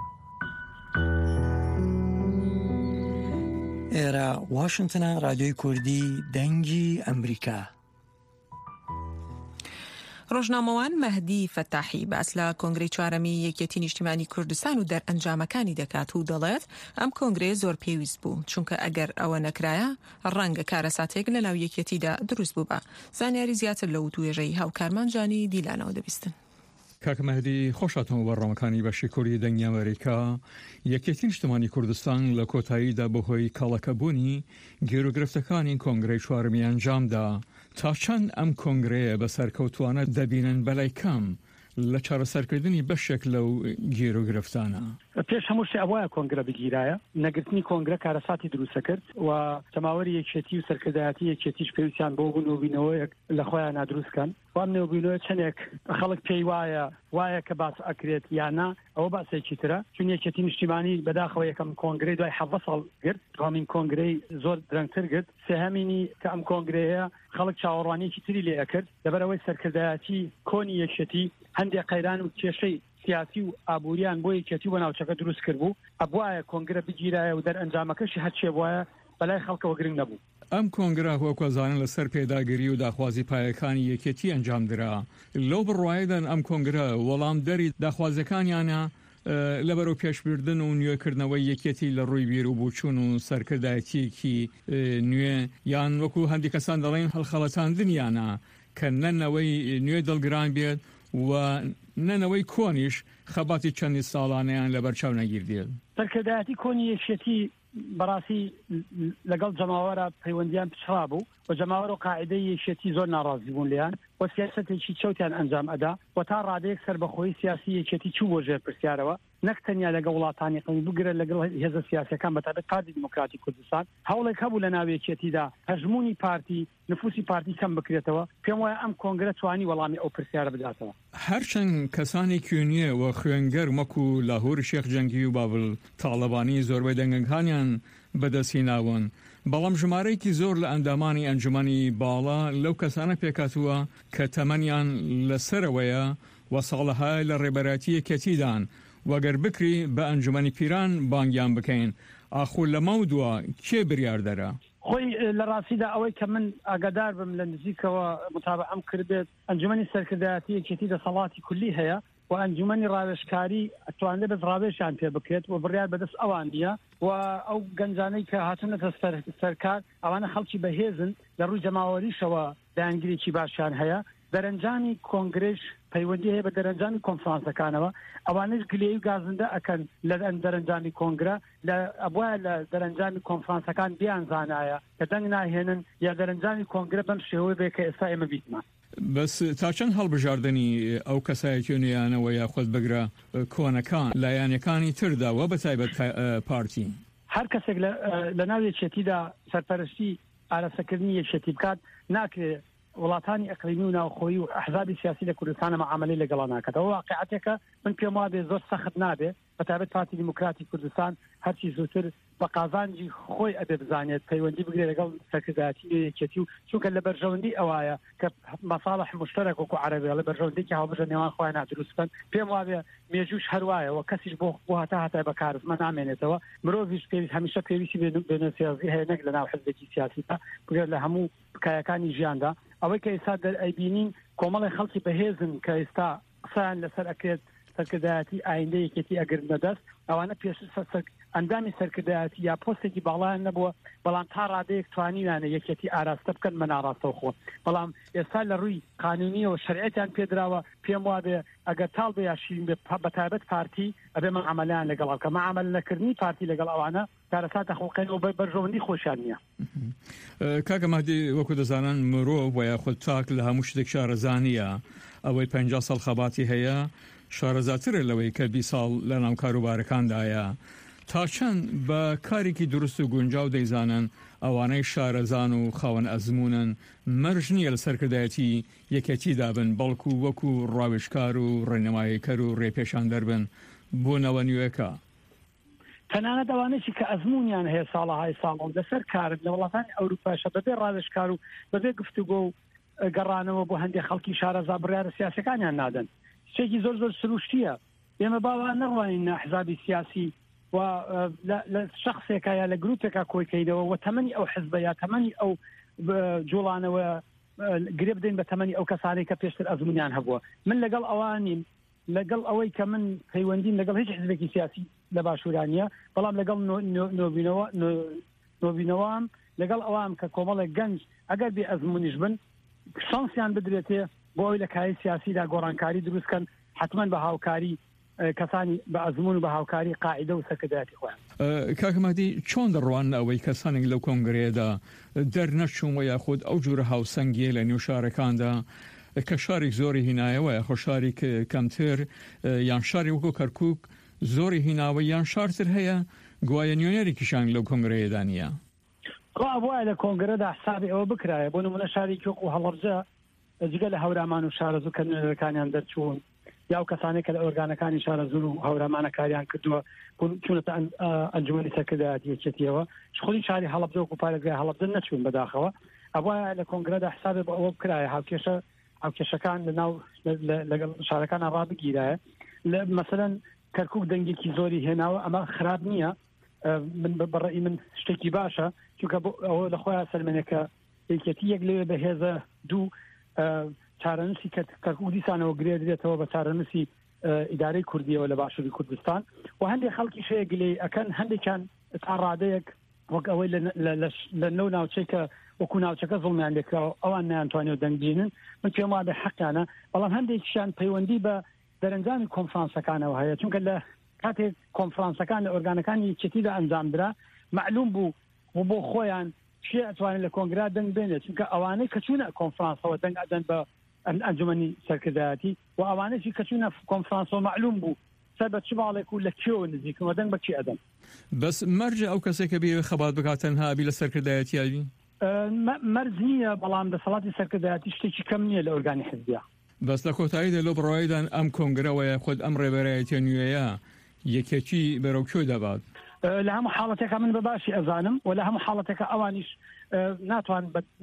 ئێرە واشنگتنە رادیۆی کوردی دەنگی ئەمریکا. ڕۆژنامەوان مەهدی فەتاحی باس لە کۆنگرەی چوارەمی یەکێتی نیشتیمانی کوردستان و دەرئەنجامەکانی دەکات و دەڵێت ئەم کۆنگرێ زۆر پێویست بوو چونکە ئەگەر ئەوە نەکرایە ڕەنگە کارەساتێک لە ناو یەکێتیدا دروست بوو بە. زانیاری زیاتر لە وتوێژەی هاوکارمانجانی دیلانەوە دەبیستن. کاک مەهدی خۆشاتەوە بەڕۆمەکانی بەشی کوردی دەنگی ئەمریکا. یەکێتی نیشتیمانی کوردستان لە کۆتاییدا بەهۆی کاڵەکەبوونی گێروگرفتەکانی کۆنگرەی چوارەمی ئەنجامدا تا چەند ئەم کۆنگرەیە بەسەرکەوتوانە دەبینن بەلای کەم لە چارەسەرکردنی بەشێک لەو گێروگرفتانە؟ پێش هەموو شتێ ئەوایە کۆنگرە بگیرایە نەگرتنی کۆنگرە کارەساتی دروستە کرد و تەماوەری یەکێتی و سەرکردایەتی یەکێتیش پێویستیان بۆ بوون و بینەوەیەک لە خۆیان نادروستکەن. وام نێوبینەوە چەندێک خەڵک پێی وایە وایە کە باس ئەکرێت یانە ئەوە باسێکی ترە چون یەکێتی نیشتیمانی بەداخەوە یەکەم کۆنگرەی دوای حەڤە ساڵ گرت دوامین کۆنگرەی زۆر درەنگتر گرت سێهەمینی کە ئەم کۆنگرەیە خەڵک چاوەڕوانیەکی تری لێ ئەکرد لەبەرەوەی سەرکردایەتی کۆنی یەکێتی هەندێک قەیران و کێشەی سیاسی و ئابوووریان بۆ یەکێتی بۆ ناوچەکە دروست کرد بوو ئەبوایە کۆنگرە بگیرایە و دەرئەنجامەکەشی هەرچێ بوایە بەلای خەڵکەوە گرنگ نەبوو. ئەم کۆنگرە وەکوەزانن لەسەر پێداگیری و داخوازی پایەکانی یەکێتی ئەنجامدرا. لەو بڕواایدان ئەم کۆنگرە وەڵام دەری داخوازەکانیانە لەبەرەوە پێشبردن و نوێکردنەوەی یەکێتی لە ڕووی بیر و بووچوون و سەرکردایەتیەکی نوێ یان وەکو هەندی کەسان دەڵێن هەڵخەڵەتاندنیانە کە نەنەوەی نوێ دڵگران بێت و نەنەوەی کۆنیش خەباتی چەندی ساڵانەیان لە بەرچاو نەگیردێت. سەرکردایەتی کۆنی یەکێتی بەڕاستی لەگەڵ جەماوەرە پەیوەندیان پچڕا بوو و جەماوەر و قاعدەی یەکێتی زۆر ناڕازی بوون لیان و سیاسەتێکی چەوتیان ئەنجام ئەدا و تا ڕادەیەک سەربەخۆی سیاسی یەکێتی چوو بۆ ژێر پرسیارەوە نەک تەنیا لەگەڵ وڵاتانی قەمی بگرە لەگەڵ هێزە سیاسەکان بەتابەت پارتی دیموکراتی کوردستان هەوڵێک هەبوو لە ناو یەکێتیدا هەژمونی پارتی نفوسی پارتی کەم بکرێتەوە. پێم وایە ئەم کۆنگرە توانی وەڵامی ئەو پرسیارە بداتەوە. هەرچەند کەسانێکی نییە و خوێنگەر وەکو لاهور شێخ جەنگی و بابل تاڵەبانی زۆربەی دەنگەکانیان بەدەستی ناون بەڵام ژمارەیەکی زۆر لە ئەندامانی ئەنجومەنی باڵا لەو کەسانە پێکاتووە کە تەمەنیان لەسەرەوەیە و ساڵەها لە ڕێبەراتی یەکێتیدان وەگەر بکری بە ئەنجومەنی پیران بانگیان بکەین. ئاخۆ لە ماودووە کێ بریاردەرە؟ خۆی لە ڕاستیدا ئەوەی کە من ئاگادار بم لە نزیکەوە متابعەم کردێت ئەنجومەنی سەرکردایەتی یەکێتی دەسەڵاتی کولی هەیە و ئەنجومەنی ڕاوێژکاری ئەتوانێت بە ڕاوێژیان پێ بکرێت و بڕیار بەدەست ئەوان نیە و ئەو گەنجانەی کە هاتوونەتە سەرکار ئەوانە خەڵکی بەهێزن لە ڕووی جەماوەریشەوە داهەنگیرێکی باشیان هەیە. دەرەنجامی کۆنگرێژ پەیوەندی هەیە بە دەرەنجامی کۆنفرانسەکانەوە، ئەوانش گلەیی و گازندە ئەکەن لە دەرەنجامی کۆنگرە لە ئەبواە لە دەرەنجامی کۆنفرانسەکان بیان زانایە کە دەنگ ناهێنن یا دەرەنجامی کۆنگرە بەم شێوەیە بێ کە ئێستا ئێمە بیتمان. بەس تا چەند هەڵبژاردننی ئەو کەسایەتی نوێیانەوە یاخود بگرە کۆنەکان لایەنەکانی ترداوە بە تایبەت پارتی هەر کەسێک لە ناو یەکێتیدا سەرپەرستی ئارەسەکردنی یەکێتی بکات ناکرێت وڵاتانی ئەقلیمی و ناوخۆیی و ئەحزابی سیاسی لە کوردستانە مەعاملەی لەگەڵا ناکاتەوە. واقعەتێکە من پێم وابێ زۆر سەخت نابێ بە تایبەت پارتی دیموکراتی کوردستان هەرچی زووتر بە قازانجی خۆی ئەبێ بزانێت پەیوەندی بگرێ لەگەڵ سەرکردایەتی یەکێتی و چونکە لە بەرژەوەندی ئەوایە کە مەساڵح مشتەرەک وەکو عەرەبیە لە بەرژەوەندێکی هاوبژە نێوان خۆیان نادروست بکەن. پێم وابێ مێژوش هەروایەوە کەسیش بۆ بۆ هەتا هەتای بەکارزمە نامێنێتەوە. مرۆڤیش پێویست هەمیشە پێویستی بێنە سیاسی هەیە نەک لە ناو حزبێکی سیاسی تا بگرێت لە هەموو بکایەکانی ژیاندا. ئەوەی کە ئێستا دەرئەیبینین کۆمەڵی خەڵکی بەهێزن کە ئێستا قسەیان لەسەر ئەکرێت سەرکردایەتی ئایندە یەکێتی ئەگرنە دەست، ئەوانە پێشتر ئەندامی سەرکردایەتی یا پۆستێکی باڵایان نەبووە، بەڵام تا ڕادەیەک توانیوانە یەکێتی ئاراستە بکەن بە ناڕاستەوە خۆ. بەڵام ئێستا لە ڕووی قانونیەوە شەریعەتیان پێدراوە، پێم وابێ ئەگەر تاڵ بە یاشین بە تایبەت پارتی ئەبێ مەعامەلەیان لەگەڵ کە مەعامەل نەکردنی پارتی لەگەڵ ئەوانە کارەساتە خۆڵقێنەوە بە بەرژەوەندی خۆشیان نییە. کاکە مادی وەکو دەزانن مرۆڤ و یاخود تاک لە هەموو شتێک شارەزانیە، ئەوەی پەنجا ساڵ خەباتی هەیە شارەزاترە لەوەی کە بی ساڵ لە ناو کاروبارەکاندایە. تا چەند بە کارێکی دروست و گونجاو دەیزانن ئەوانەی شارەزان و خاوەن ئەزمونن مەرج نییە لە سەرکردایەتی یەکێتی دابن، بەڵکو وەکو ڕاوێژکار و ڕێنەماییکەر و ڕێپێشان دەربن بۆ نەوە نوێیەکە. تەنانەت ئەوانەی کە ئەزمونیان هەیە ساڵەهای ساڵ لەسەر کارن لە وڵاتانی ئەوروپاشە بەبێ ڕاوێژکار و بەبێ گفتوگۆ و گەڕانەوە بۆ هەندێک خەڵکی شارەزا بڕیارە سیاسەکانیان نادەن. شتێکی زۆر زۆر سروشتیە. ئێمە باوان نەڕوانین حزابی سیاسی و لە شخصێکە یا لە گروپێکە کۆیکەیدەوە و تەمەنی ئەو حزبە یا تەمەنی ئەو جوڵانەوە گرێ بدەین بە تەمەنی ئەو کەسانەی کە پێشتر ئەزمونیان هەبووە. من لەگەڵ ئەوانیم، لەگەڵ ئەوەی کە من پەیوەندیم لەگەڵ هیچ حزبێکی سیاسی لە باشوورانیە، بەڵام لەگەڵ نۆبینەوەم لەگەڵ ئەوام کە کۆمەڵێک گەنج ئەگەر بێ ئەزمونیش بن شانسیان بدرێتێ بۆ ئەوی لە کاری سیاسیدا گۆڕانکاری دروستکەن، حتمما بە هاوکاری کەسانی بە ئەزمون و بە هاوکاری قاعدە و سەرکردایەتی خۆیان. کاکەمادی چۆن دەڕوان ئەوەی کەسانێک لەو کۆنگرێدا دەرنەچوون و یاخود ئەو جوورە هاوسەنگیە لە نێو شارەکاندا کە شارێک زۆری هینایەوە یاخۆ شاری کەمتر یان شاری وەکو کەرکووک زۆری هیناوە یان شارتر هەیە گوایە نیۆنەرێکیشان لەو کۆنگرەیەدا نییە؟ ڕابواە لە کۆنگرەدا حسابی ئەوە بکرایە بۆ نمونە شارێکی وەکو هەڵەبجە جگە لە هەورامان و شارەزوو کە نوێنەرەکانیان دەرچوون یا و کەسانێک کە لە ئۆرگانەکانی شارەزوو و هەورامانە کاریان کردووە چوونەتە ئەنجومەنی سەرکردایەتی یەکێتیەوە خۆی شاری هەڵەبجە وەکو پارێزگای هەڵەبجە نەچوون بەداخەوە. ئەوە لە کۆنگرەدا حسابێ بە ئەوە بکرایە هاوکێشە هاوکێشەکان لە ناو لەگەڵ شارەکانە ڕابگیرایە. مەسەلەن کەرکووک دەنگێکی زۆری هێناوە، ئەمە خراپ نییە، من بەڕێی من شتێکی باشە، چونکە ئەوە لە خۆیان سەرمێنێکە یەکێتی یەک لەوێ بەهێزە دوو چارەنووسی کەرکووک دیسانەوە گرێ درێتەوە بە چارەنووسی ئیدارەی کوردیەوە لە باشووری کوردستان و هەندێک خەڵکی شەیە گلەی ئەکەن، هەندێکیان تا ڕادەیەک وەک ئەوەی لە نەو ناوچەیەکە وەکو ناوچەکە زڵمیان لێکراوە ئەوان نەیانتوانێت دەنگ بینن. من پێم وایە حەقیانە، بەڵام هەندێکیشیان پەیوەندی بە دەرەنجامی کۆنفرانسەکانەوە هەیە، چونکە لە کاتێک کۆنفرانسەکان لە ئۆرگانەکانی یەکێتیدا ئەنجامدرا معلوم بوو و بۆ خۆیان چی ئەتوانێت لە کۆنگرا دەنگ بێنێت، چونکە ئەوانەی کە چوونە کۆنفرانسەوە دەنگ ئەدەن بە ئەنجومەنی سەرکردایەتی و ئەوانەی کە چوونە کۆنفرانسەوە معلوم بوو سەر بە چ باڵێک و لە کێوە نزیکەوە دەنگ بە چی ئەدەن. بەس مەرجە ئەو کەسێکە بێ خەبات بکات تەنها بی لە سەرکردایەتیاوی مەرج نییە، بەڵام دەسەڵاتی سەرکردایەتی شتێکی کەم نییە لە ئۆرگانی حزبیە. بەس لە کۆتاییدا لەو بڕایدان ئەم کۆنگرەوەیە خۆت ئەم ڕێبەرایەتیە نوێیە یەکێکی بەرەوکۆی دەبات. لە هەموو حاڵەتێکە من بەباشی ئەزانم و لە هەموو حاڵەتێکە ئەوانیش ناتوان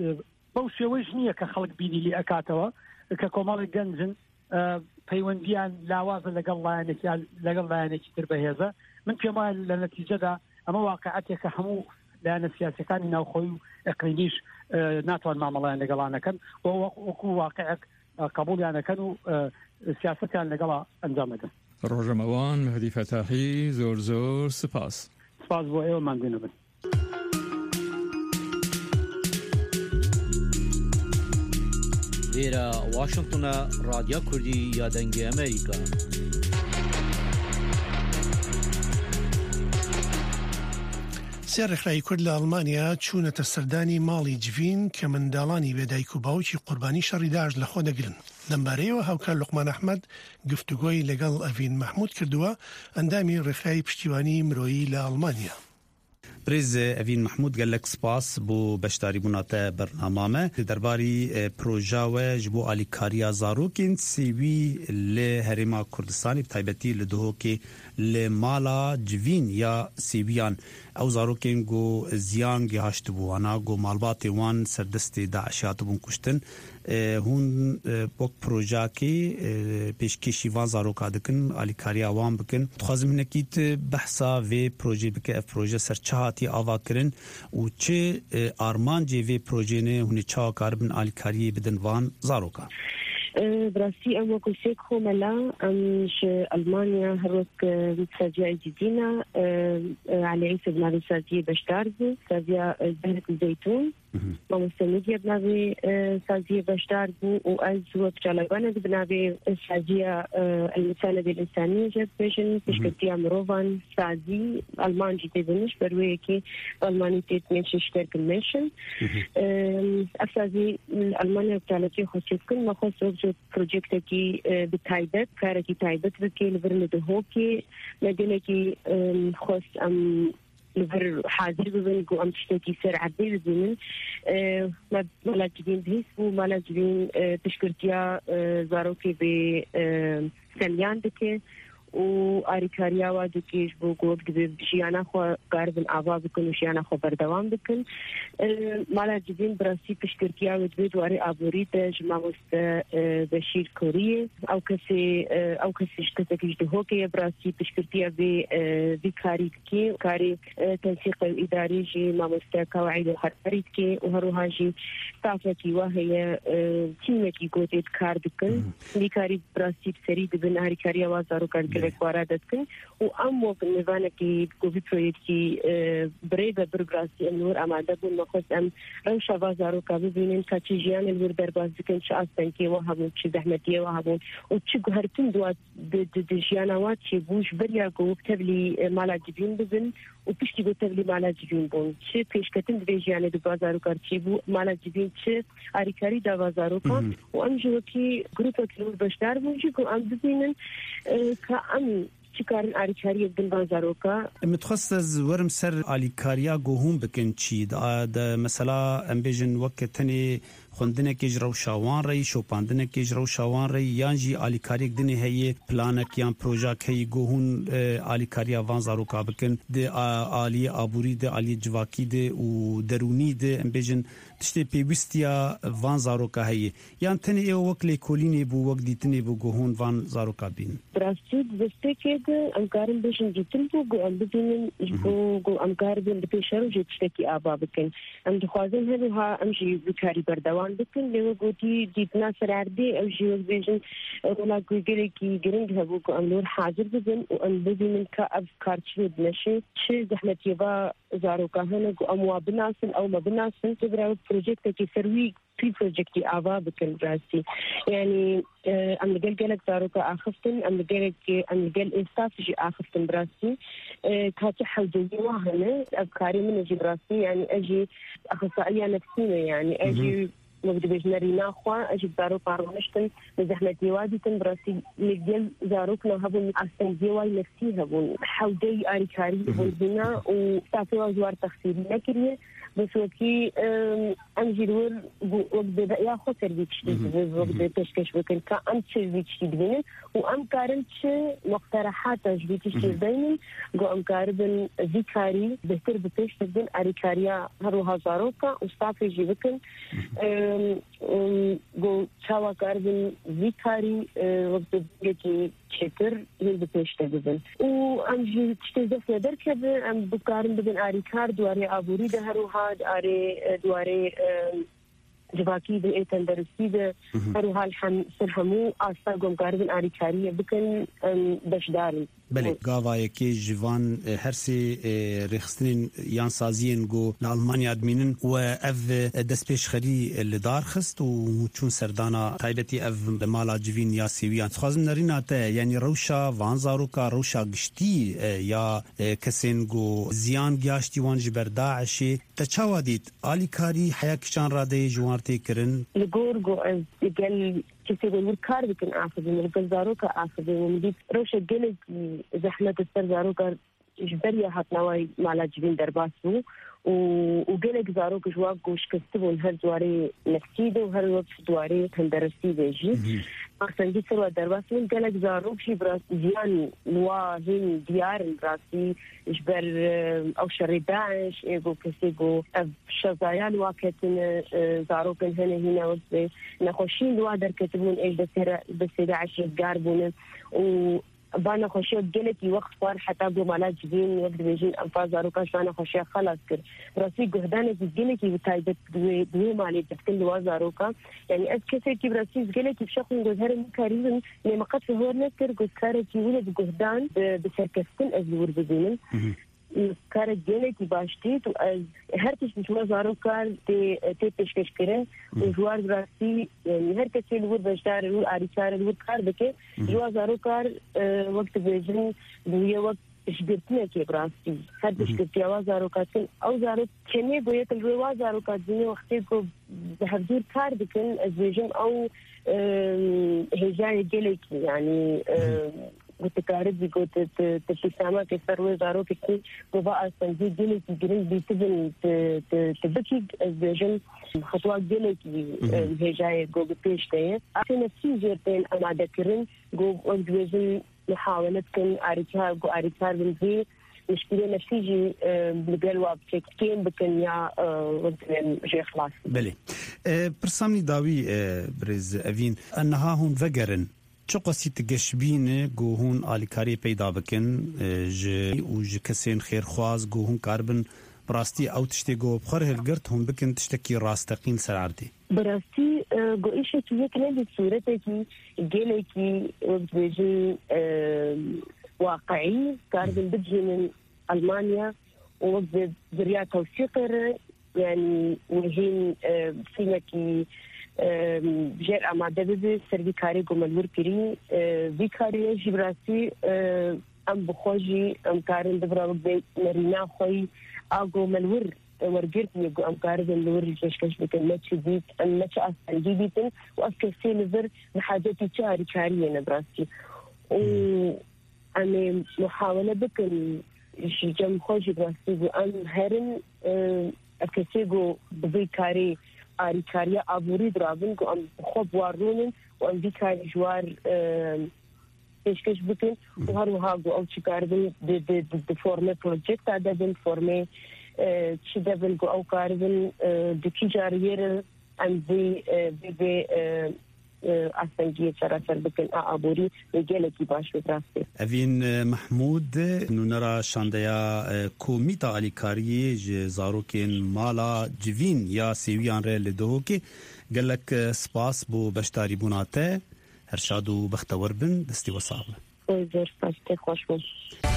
بەو شێوەیەش نییە کە خەڵک بینی لێ ئەکاتەوە کە کۆمەڵی گەنجن پەیوەندیان لاوازە لەگەڵ لایەنێکی لەگەڵ لایەنێکی تر بەهێزە. من پێم وایە لە نەتیجەدا ئەمە واقعەتێکە هەموو لایەنە سیاسەکانی ناوخۆی و ئەقلیمیش ناتوان مامەڵیان لەگەڵانەکەن و وەکو واقعەک قبولیانەکەن و سیاستیان لەگەڵ ئەنجام بدەن. ڕۆژەمەوان مهدی فتاحی زۆر زۆر سپاس. سپاس بۆ ئێوە ماندوێنە بن. لێرە واشنگتنە رادیۆ کوردی یادەنگی ئەمریکا. سێ ڕێکخراوی کورد لە ئەڵمانیا چوونەتە سەردانی ماڵی جڤین کە منداڵانی بێدایک و باوکی قوربانی شەڕی داعش لەخۆ دەگرن. لەمبارەیەوە هاوکار لوقمان ئەحمەد گفتوگۆی لەگەڵ ئەڤین مەحموود کردووە، ئەندامی ڕێکخراوی پشتیوانی مرۆیی لە ئەڵمانیا. برز ئەڤین مەحموود گەلک سپاس بۆ بەشداری بووناتە بەرنامامە دەرباری پرۆژاوە ji بۆ ئالیکارییا زارۆکên سێوی لە هەرێما کوردستانی بتایبەتی لە دهۆکê li mala civîn ya sêviyan ew zarokên got ziyan gihîştibû wana got malbatê wan serdestê Daişê hatibûn kuştin hûn bok projeyekê pêşkêşî van zaroka dikin alîkariya wan bikin. Dixwazim hinekî te behsa vê projê bike, ev proje ser çi hatiye avakirin û çi armancê vê projeyê hûn ê çawa karibin alîkariyê bidin van zarokan. براسي أول كل شيء خوملا أمش ألمانيا هروك سازيا جديدة على عيسى بنابي سازيا بشتارزي سازيا زهرة الزيتون ومستمدية بنابي سازيا بشتارزي وأزوة بجالبانة بنابي سازيا المساندة الإنسانية جد بيشن بشكتيا مروفان سازي ألمان جديد بنش برويكي ألماني تيت منش اشترك الميشن أفسازي ألمانيا بتالتي خصيص كل ما خصوص بروجكتكي بتايبت كاركي تايبت بكي لبرن دهوكي مدينكي خص أم لبر حاضر ببن جو أم تشتكي سر عبير ببن ما مالا جدين بهيس و مالا جدين تشكرتيا زاروكي بسليان بكي و آریکاریا و دکیش بو گوب دبی بشیانا خو قاربن آوا بکن و شیانا خو بردوام بکن مالا جدین براسی پشکرتیا و دبی دواری آبوری ده جمعوست بشیر کوریه او کسی او کسی شکتکیش ده هوکی براسی پشکرتیا بی بی کاری کی کاری تنسیق اداری جی ماموست قواعد الحراريت کی و هروها جی طافکی و هي تیمکی گوتید کار بکن بی کاری براسی بسری دبن آریکاریا و زارو کار وارادتكن وأم وقت نظامنا كي كوفيد بروجكتي بريدة برغراسي النور أمادة بالمخص أم روشة بازارو كابوبينين كاتيجيان الور درباز كن شاستن كي وهابون شي زحمتية وهابون وتشيكو هرتن دوات دجيانوات شي بوش برياكو تبلي مالا جبين بزن وبشتي بو تبلي مالا جبين بون شي بيشكتن دجيانة دو بازارو كارتشي بو مالا جبين شي آريكاري دا بازارو كا وأم جوكي جروبا كلور بشتار بوشيكو أم ببينن كأم چیکارن آریکاری بدن بازاروکا متخصص ورم سر آلیکاریا گوهم بکن چی دا مثلا ام بیجن وقت تنی خوندنه که جرو شاوان رای شوپاندنه که جرو شاوان رای یانجی آلیکاری دنی هی پلانک یان پروژه هی گوهون آلیکاریا وان زاروکا بکن د آلی آبوری د آلی جواکی د و درونی د ام بیجن تشتی پیوستیا وان زاروکا هی یان تنی ای وکلی کولینی بو وقت دیتنی بو گوهون وان زاروکا بین براستید دسته که امکارم بیشن دیتن بو گو ام ببینن بو گو امکار بین بپیشارو جتشتکی آبا بکن ام دخوازن هدو ها امشی بکاری بردوان بکن لیو گوتی دیتنا سرارده او جیوز بیشن اولا گوگلی کی گرنگ هبو گو ام نور حاضر بزن و ام ببینن که افکار چلو بنشه چه زحمتی با زاروکا هنه گو ام وابناسن او مبناسن تبراو بروجكت كي سروي في بروجكتي آبا بكل راسي يعني أم نقل قلق زاروكا آخفتن أم نقلق أم نقل إنستاتيجي آخفتن براسي كاتي حوجي واهنة أفكاري من أجي براسي يعني أجي أخصائية نفسية يعني أجي مبدو بجنري ناخوا أجي زاروكا رونشتن بزحمة ديوادي تن براسي نقل زاروكنا هبون أحسن ديواي نفسي هبون حوجي آريكاري هبون هنا وستافي وزوار تخسيري نكريه بس وكي أمجي دور وقت بقى خسر بيكشتي وقت بتشكش بكن كأم تشي بيكشتي بينن وأم كارنش مقترحات بيكشتي بينن جو أم كاربن ذكاري بهتر بتشتي بين أريكاريا هروها زاروكا وستافي جي بكن جو شاوا كاربن ذكاري وقت بيكي شكر هل بتشتي بين وأمجي تشتي زفنا دركب أم بكارن بين أريكار دواري أبوري ده هروها دواري دواري جواکی به ایتن درستی ده هر حال هم سرهمو آستا گم کاردن آریکاری بکن بشدارن. بله گاوای که جوان هر سی رخصتین یان سازین گو لالمانیا ادمینن و اف دست پیش خری لدار خست و چون سردانا تایبتی اف مالا جوین یا سیویان خوازم نرینا ته یعنی روشا وانزاروکا روشا گشتی یا کسین گو زیان گیاشتی وان جبر داعشی تچاوا دید آلی کاری حیا کشان راده جوارتی کرن لگور گو از گل كيف يقول كارد كن آخذ من الجزاروكا آخذ ومديت روشة جلد زحمة السرزاروكا جبريا هات نواي مالا جبين درباسو وجلد زاروك جواك وش كستبون هر دواري نفسيده وهر وقت دواري هندرسي بيجي أحسن جيت سوا درباسو جلد زاروك شي براس زيان نواهين ديار راسي جبر أو شر داعش إيجو كسيجو شزايان واكتن زاروك هنا هنا وصي نخشين دوادر كتبون إيش بسير بسير عشرة جاربون و بانا خوشي جلتي وقت فار حتى قبل ما لاجبين وقت بيجين أنفاس زاروكاش بانا خوشي خلاص كر راسي جهدانة جلتي وتايدت دوي مالي تكتل وزاروكا يعني أز كسر كي براسي جلتي بشكل جزهر مكاريزن لما قد في هو نكر جزكارة ولد جهدان بسركستن أزور بدينن كارت جلتي باشتيت وأز هرتش بشوا زاروكا تي تي تشكش كرن وجوار براسي يعني هر كسي الور بشتار الور آريشار الور كار بكي جوا زاروكا وقت بيجن دوية وقت شبرتنا كي براسي هر بشكتي وزاروكا كن أو زاروك كني بوية الروا زاروكا دنيا وقتي كو بحضور كار بكن أزوجن أو هجاي جلتي يعني وتكارد بيقول تبتسامة كسر وزارو كي وبقى سنجي جلي تجرين بيتبن تبكي الزوجين خطوات جلي هي جاي جو بيش تيه أكيد نفسي جرتين أنا ذكرن جو الزوجين محاولة كن أريكار جو أريكار بنزي مشكلة نفسيجي بالجلوة بشكل بكن يا وزن شيء خلاص. بله. برسامي داوي برز أفين أنها هون فجرن. چه قصی تگشبینه گوهون آلیکاری پیدا بکن ج و ج کسین خیرخواز گوهون کاربن براستی او تشتی گو بخور هلگرت هم بکن تشتکی راستقین سرعردی براستی گو ایشه که یک نبی صورته که گله که وقت واقعی کاربن بجی من ألمانيا ووقت بريا توثيقر يعني وهين فينكي بجر آماده بده سروی کاری گملور کری وی کاری جبراسی ام بخوجی ام کارن دبرا وقت نرینا خوی آگو ملور ورجرت يجو ام كارد اللور الكشكش بكن ما تشديت ام ما تأثر جديداً وأسكسي نظر بحاجتي شاري شارية نبراسي وأنا محاولة بكن جم خوجي براسي وأم هرن أسكسي جو بذي كاري آري كاريا أبوري درابن جو أم خوب وارونن وأم ذي كاري جوار كشكش بكن وهروها جو أو شكاردن د د د فورمة بروجكت هذا بن فورمة چی دبل گو او کاربن دکی جاریه ام بی بی اسنجی سراسر بکن آبوری گله کی باش بتراسته. اوین محمود نونرا شاندیا کومیتا الیکاری زاروکین مالا جوین یا سیویان رل دوکی گلک سپاس بو بشتاری بوناته هرشادو بختور بن دستی وصاب. زر سپاس ته خوش بون.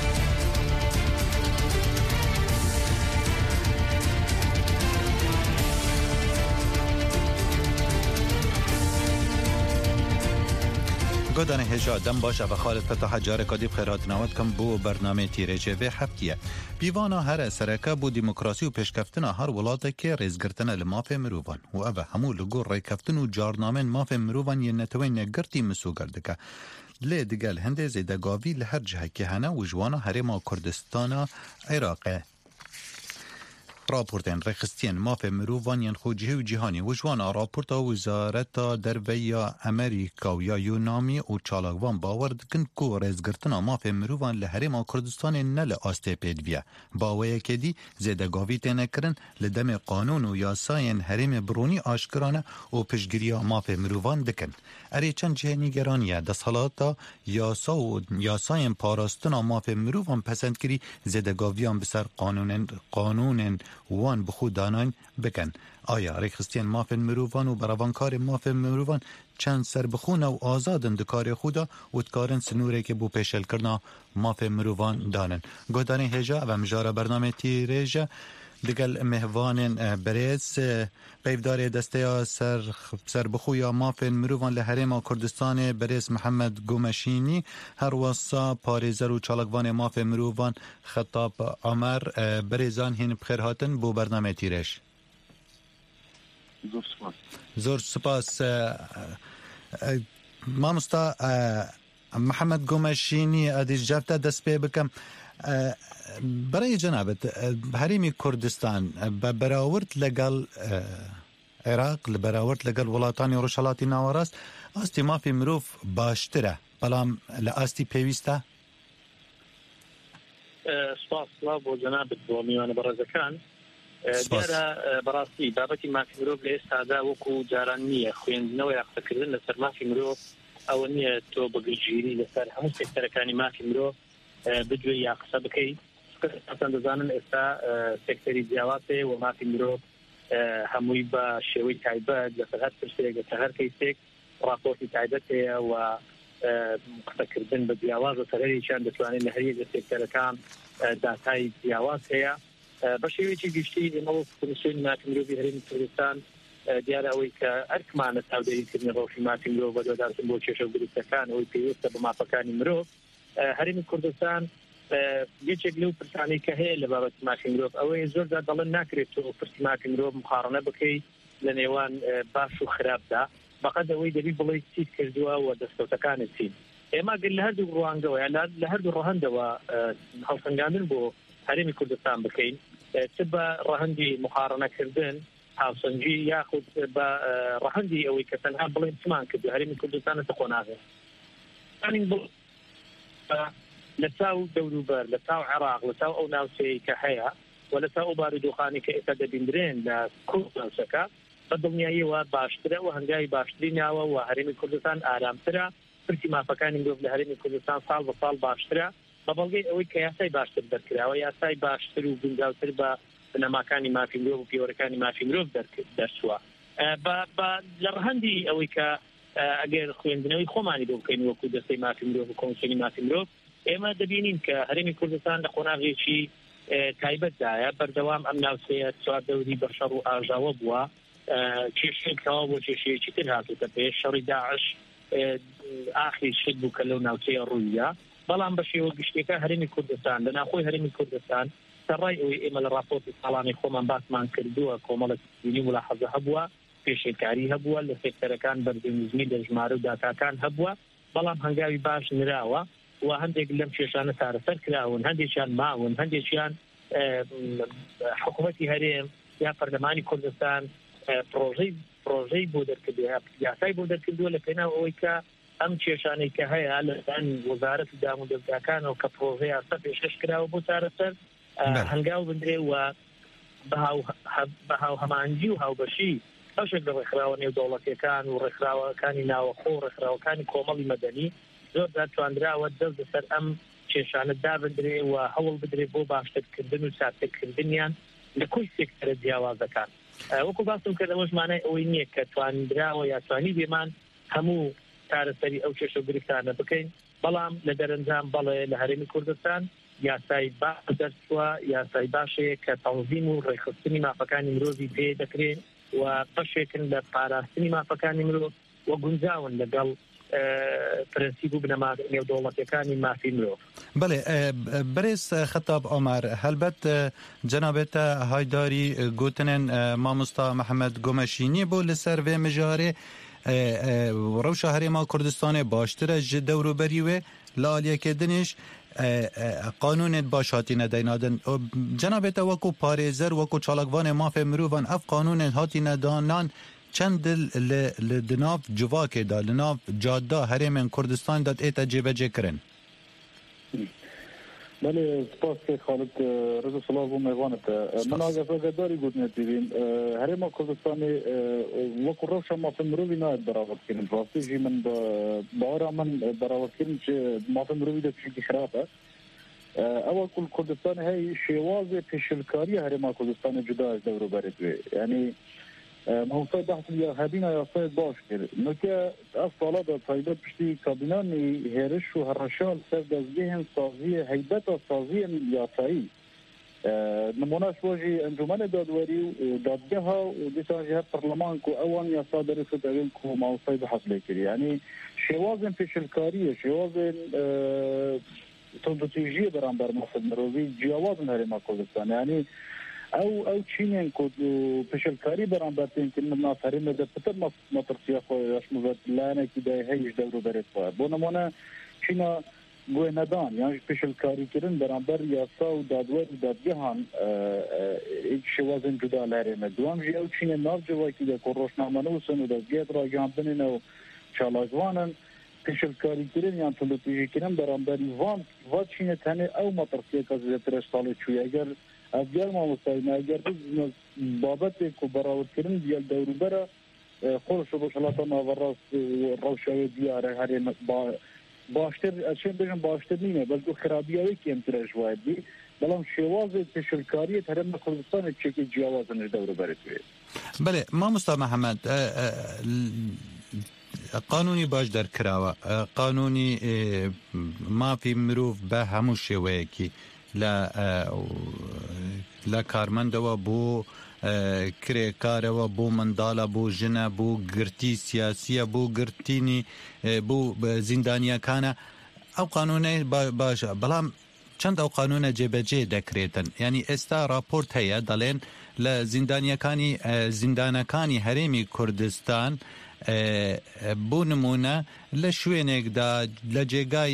گودان هجا دم باشه و خالد فتح جاره کدیب خیرات نواد کم بو برنامه تیرجه و هفتیه بیوانا هر سرکه بو دیموکراسی و پیشکفتنا هر ولاته که ریزگرتنه لماف مروان و اوه همو لگو ریکفتن و جارنامن ماف مروان ی نتوین نگرتی مسو گردکه لی دیگل هنده زیده گاوی لهر جهه که هنه و جوانا هرما کردستان عراقه راپورتن رخصتین ماف مروان خوجه و جهانی و جوانا راپورتا وزارت درویا امریکا و یا یونامی و چالاگوان باورد کن که رزگرتنا ماف مروان لحرم کردستان نل آسته پیدویه باویه که دی زیدگاوی تنکرن لدم قانون و یاساین حرم برونی آشکرانه و پشگیری ماف مروان دکن اری چند جه نیگرانیه دستحالاتا یاسا و یاساین پاراستنا ماف مروان پسند کری زیدگاویان بسر قانون قانون وان بخو دانان بکن آیا ریخستین مافن مروفان و براوانکار مافن مروفان چند سر بخون و آزادن دکار خودا و دکارن سنوره که بو پیشل کرنا مافن مروفان دانن گودانی هجا و مجاره برنامه تیریجا دگل مهوان برز پیفدار دسته سر سر بخویا مافن مروان لحرم کردستان برز محمد گومشینی هر واسا پاریزر و چالکوان مافن مروان خطاب عمر برزان هین بخیر هاتن بو برنامه تیرش زور سپاس زور سپاس مامستا محمد گومشینی ادیش جفته دست پی بکم برای جنابت هریمی کردستان براورت لگل عراق براورت لگل ولاتانی و رشالاتی ناوراست استی مافی مروف باشتره بلام لاستی پیوسته سپاس الله بو جنابت بو میوان برزکان دیاره براستی بابتی مافی مروف لئستادا وکو جاران نیه خویندنەوە یاقسەکردن لەسەر مافی مرۆڤ ئەوە نییە تۆ بەگرژگیری لەسەر هەموو سێکتەرەکانی مافی مرۆڤ بدوێ یا قسە بکەیت ئەسان دەزانن ئێستا سێکتەری جیاوازێ و مافی مرۆڤ هەمووی بە شێوەی تایبەت لەسەر هەر پرسێک لەسەر هەر کەیسێک ڕاپۆرتی تایبەت هەیە و قسەکردن بە جیاواز لەسەر هەریەکیان دەتوانێت لە هەریەک لە سێکتەرەکان داتای جیاواز هەیە بە شێوەیەکی گشتی ئێمە وەکو کۆمیسیۆنی مافی مرۆڤی هەرێمی کوردستان دیارە ئەوەی کە ئەرکمانە چاودێریکردنی ڕۆژی مافی مرۆڤ بە دۆدارچن بۆ کێشە و گروپەکان ئەوەی پێویستە بە مافەکانی مرۆڤ هەرێمی کوردستان یەکێک لەو پرسانەی کە هەیە لە بابەتی مافی مرۆڤ ئەوەیە زۆرجار دەڵێن ناکرێت تۆ پرسی مافی مرۆڤ مقارنە بکەیت لە نێوان باش و خراپدا بەقەد ئەوەی دەبی بڵێ چیت کردووە و دەستکەوتەکانت چین ئێمە گەر لە هەردوو ڕوانگەوە یا لە هەردوو ڕەهەندەوە هەڵسەنگاندن بۆ هەرێمی کوردستان بکەین چ بە ڕەهەندی مقارنەکردن هاوسەنگی یاخود بە ڕەهەندی ئەوەی کە تەنها بڵێن چمان کردو هەرێمی کوردستان تەخۆ ناغێت لە چاو دەوروبەر لە چاو عێراق لە چاو ئەو ناوچەیە کە هەیە و لە چاو ئەو بارودۆخانی کە ئێستا دەبیندرێن لە کورد ناوچەکە بە دڵنیاییەوە باشترە و هەنگاوی باشتری ناوە و هەرێمی کوردستان ئارامترە پرسی مافەکانی مرۆڤ لە هەرێمی کوردستان ساڵ بە ساڵ باشترە بە بەڵگەی ئەوەی کە یاسای باشتر دەرکراوە یاسای باشتر و گونجاوتر بە بنەماکانی مافی مرۆڤ و پیوەرەکانی مافی مرۆڤ دەرچووە لە ڕەهەندی ئەوەی کە ئەگەر خوێندنەوەی خۆمانی بۆ بکەین وەکو دەستەی مافی مرۆڤ و کۆمیسیۆنی مافی مرۆڤ ئێمە دەبینین کە هەرێمی کوردستان لە قۆناغێکی تایبەتدایە بەردەوام ئەم ناوچەیە چواردەوری بە شەڕ و ئاژاوە بووە کێشێکەوە بۆ کێشەیەکی تر هاتووتە پێش شەڕی داعش ئاخری شت بوو کە لەو ناوچەیە ڕوویە بەڵام بە شێوە گشتێکە هەرێمی کوردستان لە ناخۆی هەرێمی کوردستان سەرڕای ئەوەی ئێمە لە راپۆرتی ساڵانی خۆمان باسمان کردووە کۆمەڵێک دینی ملاحەزە هەبووە پێشێکاری هەبووە لە سێکتەرەکان بەردەمیزمی لە ژمارە و داتاکان هەبووە بەڵام هەنگاوی باش نراوە و هەندێک لەم کێشانە چارەسەر کراون هەندێکیان ماون هەندێکیان حکوومەتی هەرێم یا پەرلەمانی کوردستان پرۆژەی پرۆژەی بۆ دەرکردووە یاسای بۆ دەرکردووە لە پێناو ئەوەی کە ئەم کێشانەی کە هەیە لەلایەن وەزارەتی دام و دەستگاکانەوە کە پرۆژەی یاسا پێشکەش کراوە بۆ چارەسەر هەنگاو بندرێ و بە هاوهەمانگی و هاوبەشی بەشێک لە ڕێکخراوە نێودەوڵەتیەکان و ڕێکخراوەکانی ناوەخۆ و ڕێکخراوەکانی کۆمەڵی مەدەنی زۆر داتوانراوە دەست لەسەر ئەم کێشانە دابدرێ و هەوڵ بدرێ بۆ باشترکردن و چاکردنیان لە کوی سێکتەرە جیاوازەکان وەکو باسم کرد ئەوەش مانای ئەوەی نییە کە توانراوە یا توانی بێمان هەموو چارەسەری ئەو کێشە و گرفتانە بکەین بەڵام لە دەرەنجام بەڵێ لە هەرێمی کوردستان یاسای باش دەرچووە یاسای باشەیە کە تەنظیم و ڕێخستنی مافەکانی مرۆڤی پێ دەکرێن و بەشێکن لە پاراستنی مافەکانی مرۆڤ و گونجاون لەگەڵ پرەنسیب و بنەما نێودەوڵەتیەکانی مافی مرۆڤ. بله برێز خەتاب ئۆمار هەلبەت جەنابێتە هایداری گوتنن مامۆستا محەممەد گۆمەشینی بۆ لەسەر vê mijarê rewşa herêma Kurdistanê baştir e ji dewroberî wê li aliyekirînêş qanûnên baş hatîne deynadin. Cenabête wekû parêzer wekû çalakvanê mafê mirovan ev qanûnên hatîne danan çend dil li di nav civakê da li nav cadda herêmên Kurdistanê da ête cêvecê kirin. بله سپاس که خالد رضا صلاح و میوانت من آگه فقداری گود نتیبین هرما کردستانی وکو روشا مافی مروی ناید براوت کنیم راستی جی من باورا من براوت کنیم چه مافی مروی دا چیزی خرابه اول كل كردستان هي شوازه پشلکاری هرما کردستان جدا از دور برد یعنی موضوع بحث الارهابيين يا صيد باشكر نكا اصلا ده طيبات بشتي كابيناني هرش وهرشال سرد ذهن صازيه هيبه صازيه اليافعي نموناش واجي انجمن دادوري ودادجها وديسان جهه برلمان كو اوان يا صادر سدرين كو موضوع بحث لكري يعني شوازن پشلکاری شوازن تندتيجيه برامبر مصد مروزي جوازن هرما كردستان يعني او او چینن کو پشلکاری برامبر تین من نافرین ده پتر مطرسیا خو رسم لانه کی ده هیچ دورو برید خو بو نمونه چینا گوندان یعنی پشلکاری کردن برامبر یاسا و دادور دادگهان ایک شوازن جدا لرمه دوام جی او چین ناف جوای کی ده روشنامه نوسن و دادگه را جامبن و چالاجوانن پشلکاری کردن یعنی تلوتیجی کردن برامبر وان و چین تنه او مطرسیا که زیاتر سال چوی اگر اگر ما مستعد اگر biz بابت کو براوت کردن دیال دورو برا خورش و شلاطه ما وراس روشای دیاره هر با باشتر اشین بگم باشتر نیمه بلکه خرابیایی که امتراج واید بی بلام شواز تشکیلکاری هرم کردستان چکی جوازن دورو برد بله ما مصطفی محمد قانونی باش در کراوه قانونی ما فی مروف به همون شوه کی لا لا کارمندەوە بۆ کرێکارەوە بۆ منداڵە بۆ ژنە بۆ گرتی سیاسیە بۆ گرتینی بۆ زیندانیەکانە ئەو قانونە باشە بەڵام چەند ئەو قانونە جێبەجێ دەکرێتن یعنی ئێستا راپۆرت هەیە دەڵێن لە زیندانیەکانی زیندانەکانی هەرێمی کوردستان بۆ نمونە لە شوێنێکدا لە جێگای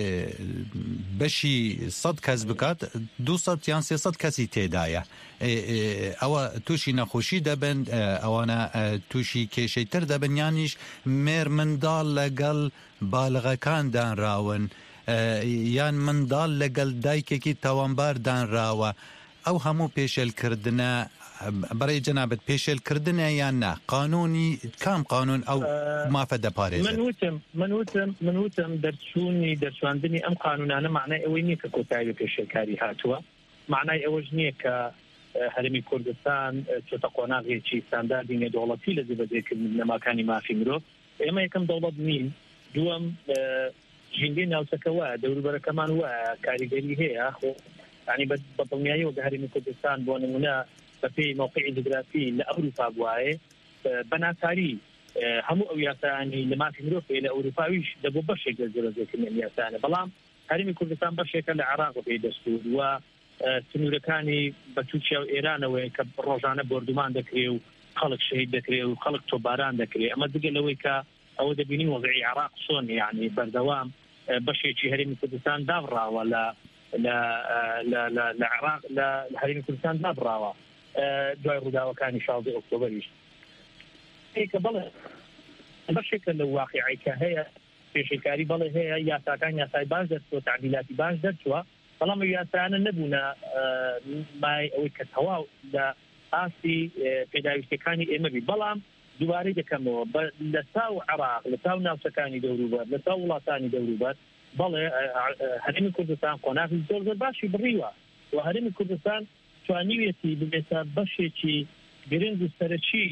بەشی سەد کەس بکات دووسەد یان سێسەد کەسی تێدایە ئەوە تووشی نەخۆشی دەبن ئەوانە تووشی کێشەی تر دەبن یانیش مێر منداڵ لەگەڵ باڵغەکان دانراون یان منداڵ لەگەڵ دایکێکی تاوانبار دانراوە ئەو هەموو پێشێلکردنە برای جنابت پێشێلکردنە یان نا قانونی کام قانون ئەو مافە دەپارێزێت من وتم من وتم من وتم دەرچوونی دەرچواندنی ئەم قانونانە معنای ئەوەی نییە کە کۆتایی پێشێلکاری هاتووە معنای ئەوەش نییە کە هەرێمی کوردستان چۆتە قۆناغێکی ستانداردی نێودەوڵەتی لە جێبەجێکردن نەماکانی مافی مرۆڤ ئێمە یەکەم دەوڵەت نین دووەم ژینگەی ناوچەکە وایە دەوروبەرەکەمان وایە کاریگەری هەیە ینی بەدڵنیاییەوە کە هەرێمی کوردستان بۆ نمونە بەپێی موقعی جغرافی لە ئەوروپا بوایە بەناکاری هەموو ئەو یاسایانی لە مافی مرۆڤ لە ئەوروپاویش دەبوو بەشێک لە جێبەجێکردنی یاسایانە بەڵام هەرێمی کوردستان بەشێکە لە عێراق و پێی دەستور و سنوورەکانی بە تووشیا و ئێرانەوەی کە ڕۆژانە بردومان دەکرێ و خەڵک شەهید دەکرێ و خەڵک تۆباران دەکرێ ئەمە دیگە لەوەی کە ئەوە دەبینی وەزعی عێراق چۆن یعنی بەردەوام بەشێکی هەرێمی کوردستان دابڕاوە لە لە عێراق لە هەرێمی کوردستان دابڕاوە دوای ڕووداوەکانی شازدە ئۆکتۆبەریش کە بڵێ بەشێکە لە واقعیکە هەیە پێشێکاری بەڵێ هەیە یاساکان یاسای باش دەرچووە تعدیلاتی باش دەرچووە بەڵام یاسایانە نەبوونە مای ئەوەی کە تەواو لە ئاستی پێداویستەکانی ئێمە بی بەڵام دووبارەی دەکەمەوە لە تاو عێراق لە تاو ناوچەکانی دەوروبەر لە تاو وڵاتانی دەوروبەر بەڵێ هەرێمی کوردستان قۆناغی زۆر زۆر باشی بڕیوە و هەرێمی کوردستان توانیوێتی ببێتە بەشێکی گرنگ و سەرەکی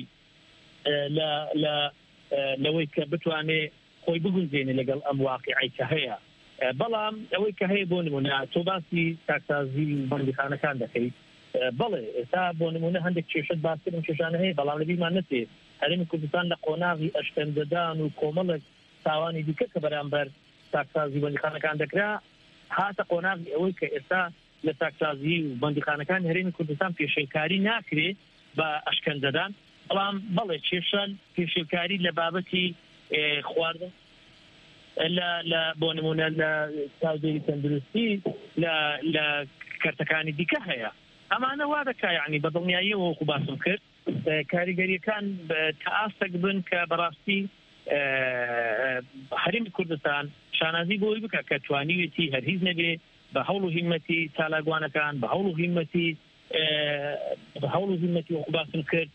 لەوەی کە بتوانێ خۆی بگونجێنێ لەگەڵ ئەم واقعی کە هەیە بەڵام ئەوەی کە هەیە بۆ نمونە تۆ باسی تاکسازی بەندیخانەکان دەکەیت بەڵێ ئێستا بۆ نمونە هەندێک کێشت باسکردن کێشانە هەیە بەڵام لەبیرمان نەچێت هەرێمی کوردستان لە قۆناغی ئەشکەندەدان و کۆمەڵێک تاوانی دیکە کە بەرامبەر تاکسازی بەندیخانەکان دەکرا هاتە قۆناغی ئەوەی کە ئێستا لە تاکسازی و بەندیخانەکان هەرێمی کوردستان پێشێلکاری ناکرێت بە ئەشکەندەدان بەڵام بەڵێ کێشان پێشێلکاری لە بابەتی خواردن لە بۆ نمونە لە چاودێری تەندروستی لە کەرتەکانی دیکە هەیە ئەمانە وا دەکا یعنی بەدڵنیاییەوە وەکو باسم کرد کاریگەریەکان تا ئاستەک بن کە بەڕاستی هەرێمی کوردستان شانازی بۆی بکە کە توانیوێتی هەرهیز نەبێ بە هەوڵ و هیمەتی تالاگوانەکان بە هەوڵ و هیمەتی بە هەوڵ و هیمەتی وەکو باسم کرد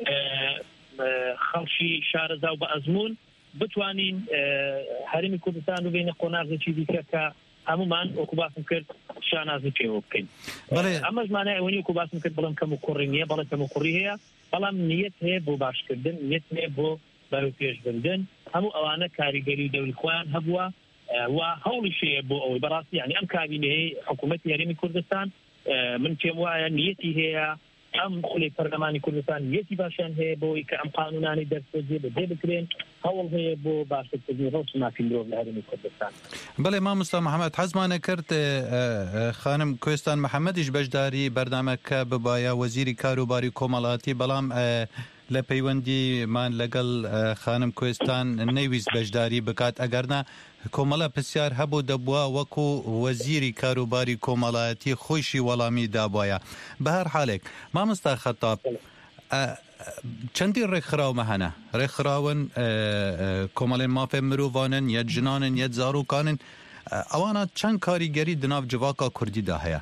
خەڵکی شارەزا و بە ئەزمون بتوانین هەرێمی کوردستان ببینە قۆناغێکی دیکە کە هەمومان وەکو باسم کرد شانازی پێوە بکەین ئەمەش مانای ئەوەی وەکو باسم کرد بەڵام کەم و کوڕی نییە بەڵام کەم و کوڕی هەیە بەڵام نیەت هەیە بۆ باشکردن نیەت هەیە بۆ بەرەو پێشبردن هەموو ئەوانە کاریگەری و دەوری خۆیان هەبووە و هەوڵی شەیە بۆ ئەوەی بەڕاستی یعنی ئەم کابینە هەیە حکوومەتی هەرێمی کوردستان من پێم وایە نیەتی هەیە ئەم خولەی پەرلەمانی کوردستان نیەتی باشیان هەیە بۆی کە ئەم قانونانی دەرسۆزیە بەجێ بکرێن هەوڵ هەیە بۆ باشکردنی ڕۆژ مافی مرۆڤ لە هەرێمی کوردستان. بەڵێ مامۆستا محەممەد حەزمانە کرد خانم کوێستان محەممەدیش بەشداری بەردامەکە ببایە وەزیری کاروباری کۆمەڵاتی بەڵام لە پەیوەندیمان لەگەڵ خانم کوێستان نەیویست بەشداری بکات ئەگەرنا کۆمەڵە پرسیار هەبوو دەبووە وەکو وەزیری کاروباری کۆمەڵایەتی خۆشی وەڵامی دابووایە. بە هەر حالێک مامۆستا خەتاب چەندی ڕێکخراومە هەنە ڕێکخراون کۆمەڵێن مافێ مرۆڤانن یەک ژنانن یەک زارۆکانن ئەوانە چەند کاریگەری دناو جڤاکا کوردیدا هەیە؟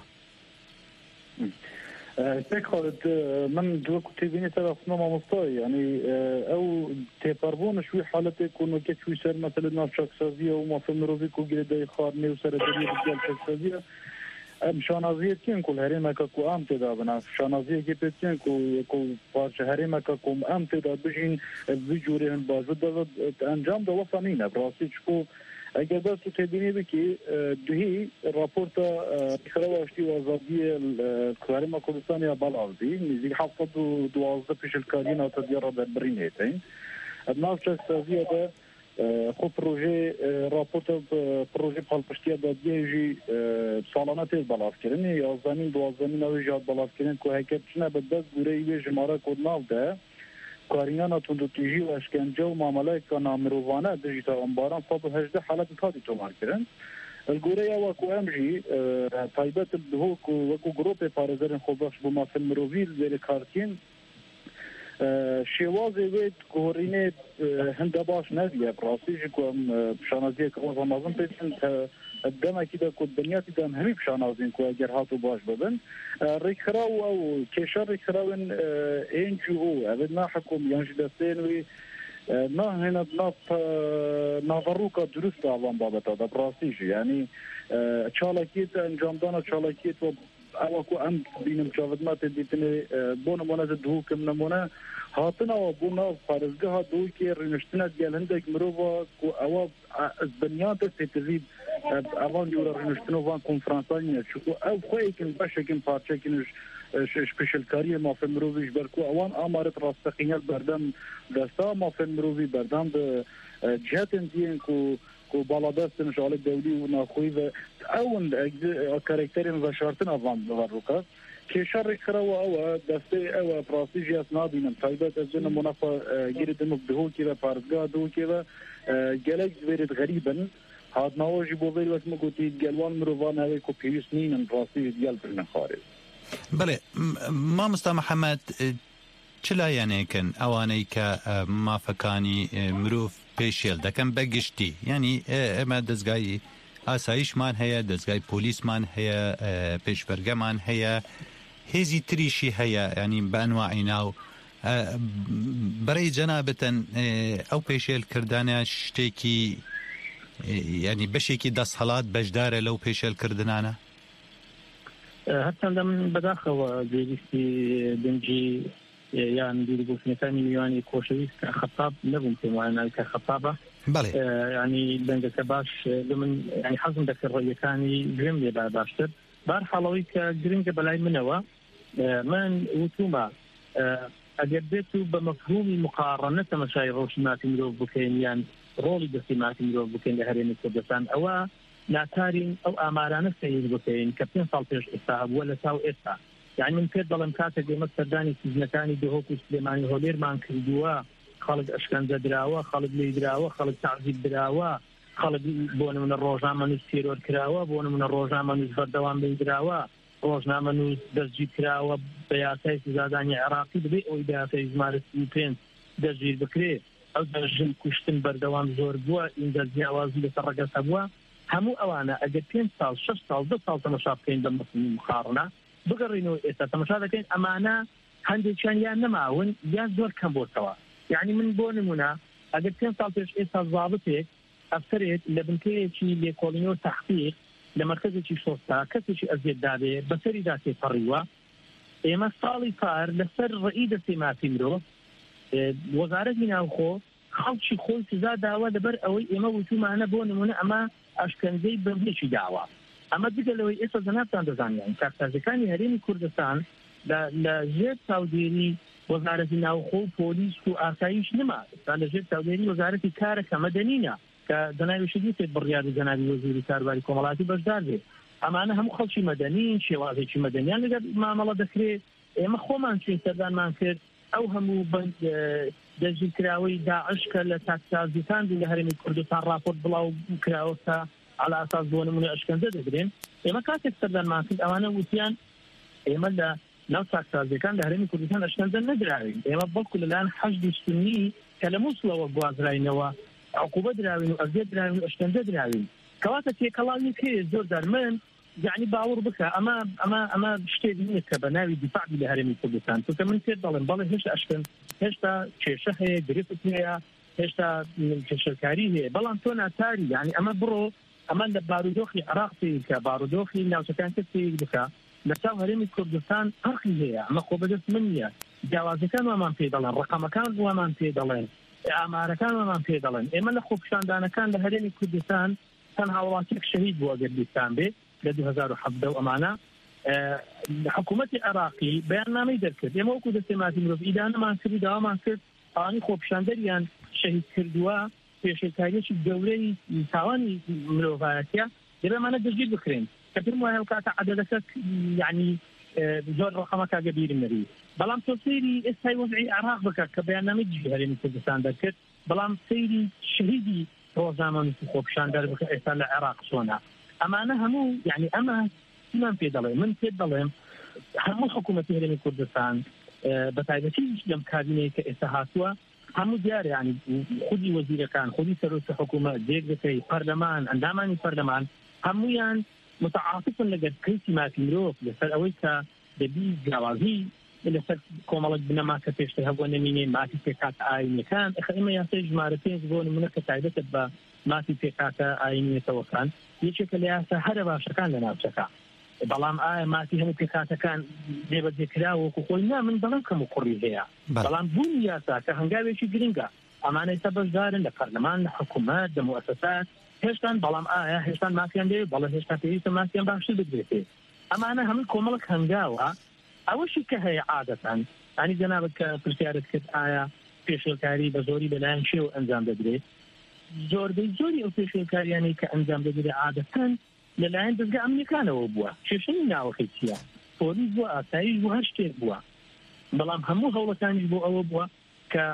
پێک خالد من دووەکو تێبینێتە ڕاستنە مامۆستای ینی ئەو تێپەڕبوونە شووی حالەتێک کۆنۆکە چووی سەر مەسەلە ناو چاکسازیە و مافە مرۆڤی کوگرێدەی خواردنێ و سەرەدەری بگەل چاکسازیە ئەم شانازیەکێن کو هەرێمەکە کو ئەم تێدا بنا شانازیەکی پێچێن کو پارچە هەرێمەکە کوم ئەم تێدا بژین بجوورێ هەن بازە دەڵت ئەنجام دەوەفە نینە ڕاستی چکو ئەگەر دەست و تێبینێ بکی دوهی راپۆرتە خراوەشتی وازادیە هەرێمە کوردستانیا بەڵاوزی نزیک حەفسەد و دوازدە پێشلکاری ناوتە دیێڕە دەربڕین هێتین ناو چاکسازیەدا خۆ پرۆژێ راپۆرتە پرۆژێ پاڵپشتیە دادگێژی ساڵانە تێز بەڵاوکردنی یازدەمین دوازدەمینەوەی ژاد بەڵاوکردن کو هەیکە بچنە بەدەست گورەی وێ ژمارە کۆدناودا کاریانا تندوتیژی و اشکنجه و معاملەیەکە نامرۆڤانە دژی تا ئەمباران سەد و هەژدە حالەتی کاتی تۆمارکردن الگورەیە وەکو ئەمژی تایبەت وەکو وەکو گرۆپێ پارێزەرن خۆبەخش بۆ مافە مرۆڤی لێرە کارتین شێوازێ وێت گۆڕینێ هەندە باش نەبیە ڕاستیژی کو ئەم پیشانازیەکە ڕۆژەمازن پێچن دەمێکیدا کۆدبنیاتی دەم هەمی پیشانازین کو ئەگەر هاتو باش ببن ڕێکخراو ئەو کێشە ڕێکخراون ئێن جی ئۆ ئەبێت ناحکوم یانژی دەستێنوی ناهێنە ناڤەڕووکە دروستە ئەوان بابەتەدا ڕاستیژی ینی چاڵەکیت ئەنجامدانە چاڵەکیت ئەوەکو ئەم بینم چاوەدماتێ دیتنێ بۆ نمونەزە دووکم نمونە هاتنەوە بۆ ناو پارێزگەها دووکێ ڕێنشتنە دیال هەندێک مرۆڤە ئەوە بنیان دەستێتزی ئەوان جۆرە ڕێنشتنەوان کۆنفرانسانیە چکو ئەو خۆیەکن بەشێکن پارچێکنش شپشلکاریە مافە مرۆڤیش بەرکو ئەوان ئامارەت ڕاستەقینەت بەردەم دەستا مافە مرۆڤی بەردەم جهتن دیێن کو کو باڵادەستن شالێک دەولی و ناخۆی بە ئەون کارکتەرین بەشارتن ئەوان بەڕووکە کێشە ڕێکخراوە ئەوە دەستەی ئەوە پراستیژی ئەس نابینم تایبەت ئەس جنە مونەفە گیری دمک دهۆکی بە پارزگا دهۆکی بە گەلێک دوێرێت غەریبن هاتناوەژی بۆ بێت وەکمە گوتی گەلوان مرۆڤان هەوەی کو پێویست نینن ڕاستیژی دیال برنە خارج. بەڵێ مامۆستا محەممەد چ لایەنێکن ئەوانەی کە مافەکانی مرۆڤ پێشێل دەکەم بەگشتی ینی ئێمە دەستگای ئاسایشمان هەیە دەستگای پۆلیسمان هەیە پێشبەرگەمان هەیە هێزی تریشی هەیە ینی بەنواعی ناو بەرەی جەنابەتەن ئەو پێشێلکردانە شتێکی ینی بەشێکی دەستهەڵات بەشدارە لەو پێشێلکردانە هەرچەندە من بەداخەوە دەویستی دەنجی یان دیریبوونەکانی میوانی کۆشەویست کە خەتاب نەبووم پێم وایە ناوی کە خەتابە ینی دەنگەکە باش من ینی حەزم دەکرد ڕێیەکانی گرم لێدا باشتر بەرحاڵەوەی کە گرنگە بەلای منەوە من وتومە ئەگەر بێت و بە مەفهومی مقارنە تەمەشای ڕۆژی مافی مرۆڤ بکەین یان ڕۆڵی دەستی مافی مرۆڤ بکەین لە هەرێمی کوردستان ئەوە ناتارین ئەو ئامارانە سەیر بکەین کە پێنج ساڵ پێش ئێستا هەبووە لە تاو ئێستا یعنی من پێت دەڵم کاتێک ئێمە سەردانی سیزنەکانی دهۆک و سلێمانی هۆلێرمان کردووە خەڵک ئەشکەنجە دراوە خەڵک لێ دراوە خەڵک تعزیب دراوە خەڵک بۆ نمونە ڕۆژنامە نووس تێرۆر کراوە بۆ نمونە ڕۆژنامە نووس بەردەوام بێ دراوە ڕۆژنامە نووس دەستگیر کراوە بە یاسای سزادانی عێراقی دەبێ ئەوەی بە یاسای ژمارە سی و پێنج دەستگیر بکرێ ئەو دەژن کوشتن بەردەوام زۆر بووە ئینجا جیاوازی لەسەر ڕەگەز هەبووە هەموو ئەوانە ئەگەر پێنج ساڵ شەش ساڵ دە ساڵ تەماشا بکەین بە مەفهومی مقارنە بگەڕینەوە ئێستا تەماشا دەکەین ئەمانە هەندێکیان یان نەماون یان زۆر کەم بۆتەوە یعنی من بۆ نمونە ئەگەر پێنج ساڵ پێش ئێستا زابطێک ئەفسەرێت لە بنکەیەکی لێکۆڵینەوە تەحقیق لە مرکزێکی شۆستا کەسێکی ئەزیێت دابێ بەسەریدا تێپەڕیوە ئێمە ساڵی پار لەسەر ڕێی دەستەی مافی مرۆڤ وەزارەتی ناوخۆ خەڵکی خۆی سزا داوە لەبەر ئەوەی ئێمە وتومانە بۆ نمونە ئەمە ئەشکەندەی بەندێکی داوە ئەمە دیگەلەوەی ئێستا جەنابتان دەزانیان کارسازەکانی هەرێمی کوردستان لە ژێر چاودێری وەزارەتی ناوخۆ و پۆلیس و ئاسایش نما تا لە ژێر چاودێری وەزارەتی کارەکە مەدەنینە کە جەنابیشی تێت بڕیاری جەنابی وەزیری کارباری کۆمەڵاتی بەشدار بێت ئەمانە هەموو خەڵکی مەدەنین شێوازێکی مەدەنیان لەگەر مامەڵە دەکرێت ئێمە خۆمان چین سەردانمان کرد ئەو هەموو بند دەژیرکراوەی داعش کە لە تاکسازیکان لە هەرێمی کوردستان راپۆرت بڵاو کراوە کە على ئاساس بۆ نمونە ئەشکەندە دەگرێن ئێمە کاتێک سەردانمان کرد ئەوانە وتیان ئێمە لە ناو تاکسازیەکان لە هەرێمی کوردستان ئەشکەندە نەدراوین ئێمە بەڵکو لەلایەن حەشدی سونی کە لە مووسڵەوە گوازراینەوە عقوبە دراوین و ئەزیەت دراوین و ئەشکەندە دراوین کەواتە تێکەڵاوی کرێ زۆر دەرمەن یعنی باوەڕ بکە ئەمە ئەمە ئەمە شتێکی نییە کە بە ناوی دیفاعی لە هەرێمی کوردستان چونکە من پێت دەڵێم بەڵێ هێشتا ئەشکەند هێشتا کێشە هەیە گرفت هەیە هێشتا کێشەکاری هەیە بەڵام تۆ ناتاری یعنی ئەمە بڕۆ ئەمە لە بارودۆخی عراق کە بارودۆخی ناوچەکان کەسێک بکە لە چاو هەرێمی کوردستان ئەخی هەیە ئەمە خۆ بەدەست من نییە جیاوازەکان وامان پێ دەڵێن ڕقەمەکان وامان پێ دەڵێن ئامارەکان وامان پێ دەڵێن ئێمە لە خۆپیشاندانەکان لە هەرێمی کوردستان تەنها وڵاتێک شەهید بووە گەر بیستان بێت لە دوو هەزار و حەڤدە و ئەمانە حکوومەتی عراقی بەیاننامەی دەرکرد ئێمە وەکو دەستەی مافی مرۆڤ ئیدانەمان کرد و داوامان کرد ئەوانی خۆپیشاندەریان شەهید کردووە پێشێکاریەکی گەورەی تاوانی مرۆڤایەتیە دەبێمانە دەستگیر بکرێن کە پێم وایە ئەو کاتە عەدەدەکە یعنی زۆر ڕقەمەکە گەبیری نەبی بەڵام تۆ سەیری ئێستای وەزعی عراق بکە کە بەیاننامەی جێی هەرێمی کوردستان دەرکرد بەڵام سەیری شەهیدی ڕۆژنامەنووسی خۆپیشاندەر بکە ئێستا لە عێراق چۆنە ئەمانە هەموو یعنی ئەمە چیمان پێ دەڵێ من پێت دەڵێم هەموو حکوومەتی هەرێمی کوردستان بە تایبەتی لەم کابینەیە کە ئێستا هاتووە هەموو دیارە ینی خودی وەزیرەکان خودی سەرۆکی حکوومەت دێگەکەی پەرلەمان ئەندامانی پەرلەمان هەمویان متعاطفن لەگەر کەیسی مافی مرۆڤ لەسەر ئەوەی کە دەبی جیاوازی لەسەر کۆمەڵک بنەما کە پێشتر هەبووە نەمینێ مافی پێکاتە ئاینیەکان ئێمە یاسای ژمارە پێنج بۆ نمونە کە تایبەتت بە مافی پێکاتە ئاینیەتەوەکان یەکێکە لە یاسا هەرە باشەکان لە ناوچەکە بەڵام ئایا مافی هەموو پێکاتەکان دێبەجێکراوەکو خۆی نا من بەڵام کەم و کوڕی هەیە بەڵام بوونی یاسا کە هەنگاوێکی گرنگە ئەمانەی سە بەشدارن لە پەرلەمان لە حکوومەت لە موەسسات هێشتان بەڵام ئایا هێشتان مافیان دێ بەڵام هێشتا پێویستە مافیان باشتر بگرێتێ ئەمانە هەموو کۆمەڵک هەنگاوە ئەوەشی کە هەیە عادەتەن ئەنی جەنابەت کە پرسیارت کرد ئایا پێشێلکاری بە زۆری بەلایەن شێوە ئەنجام دەدرێت زۆربەی زۆری ئەو پێشێلکاریانەی کە ئەنجام دەدرێت عادەتەن لەلایەن دەستگا ئەمریکانەوە بووە کێشەی ناوەکەی چییە پۆلیس بووە ئاسایش بوو هەر شتێک بووە بەڵام هەموو هەوڵەکانیش بۆ ئەوە بووە کە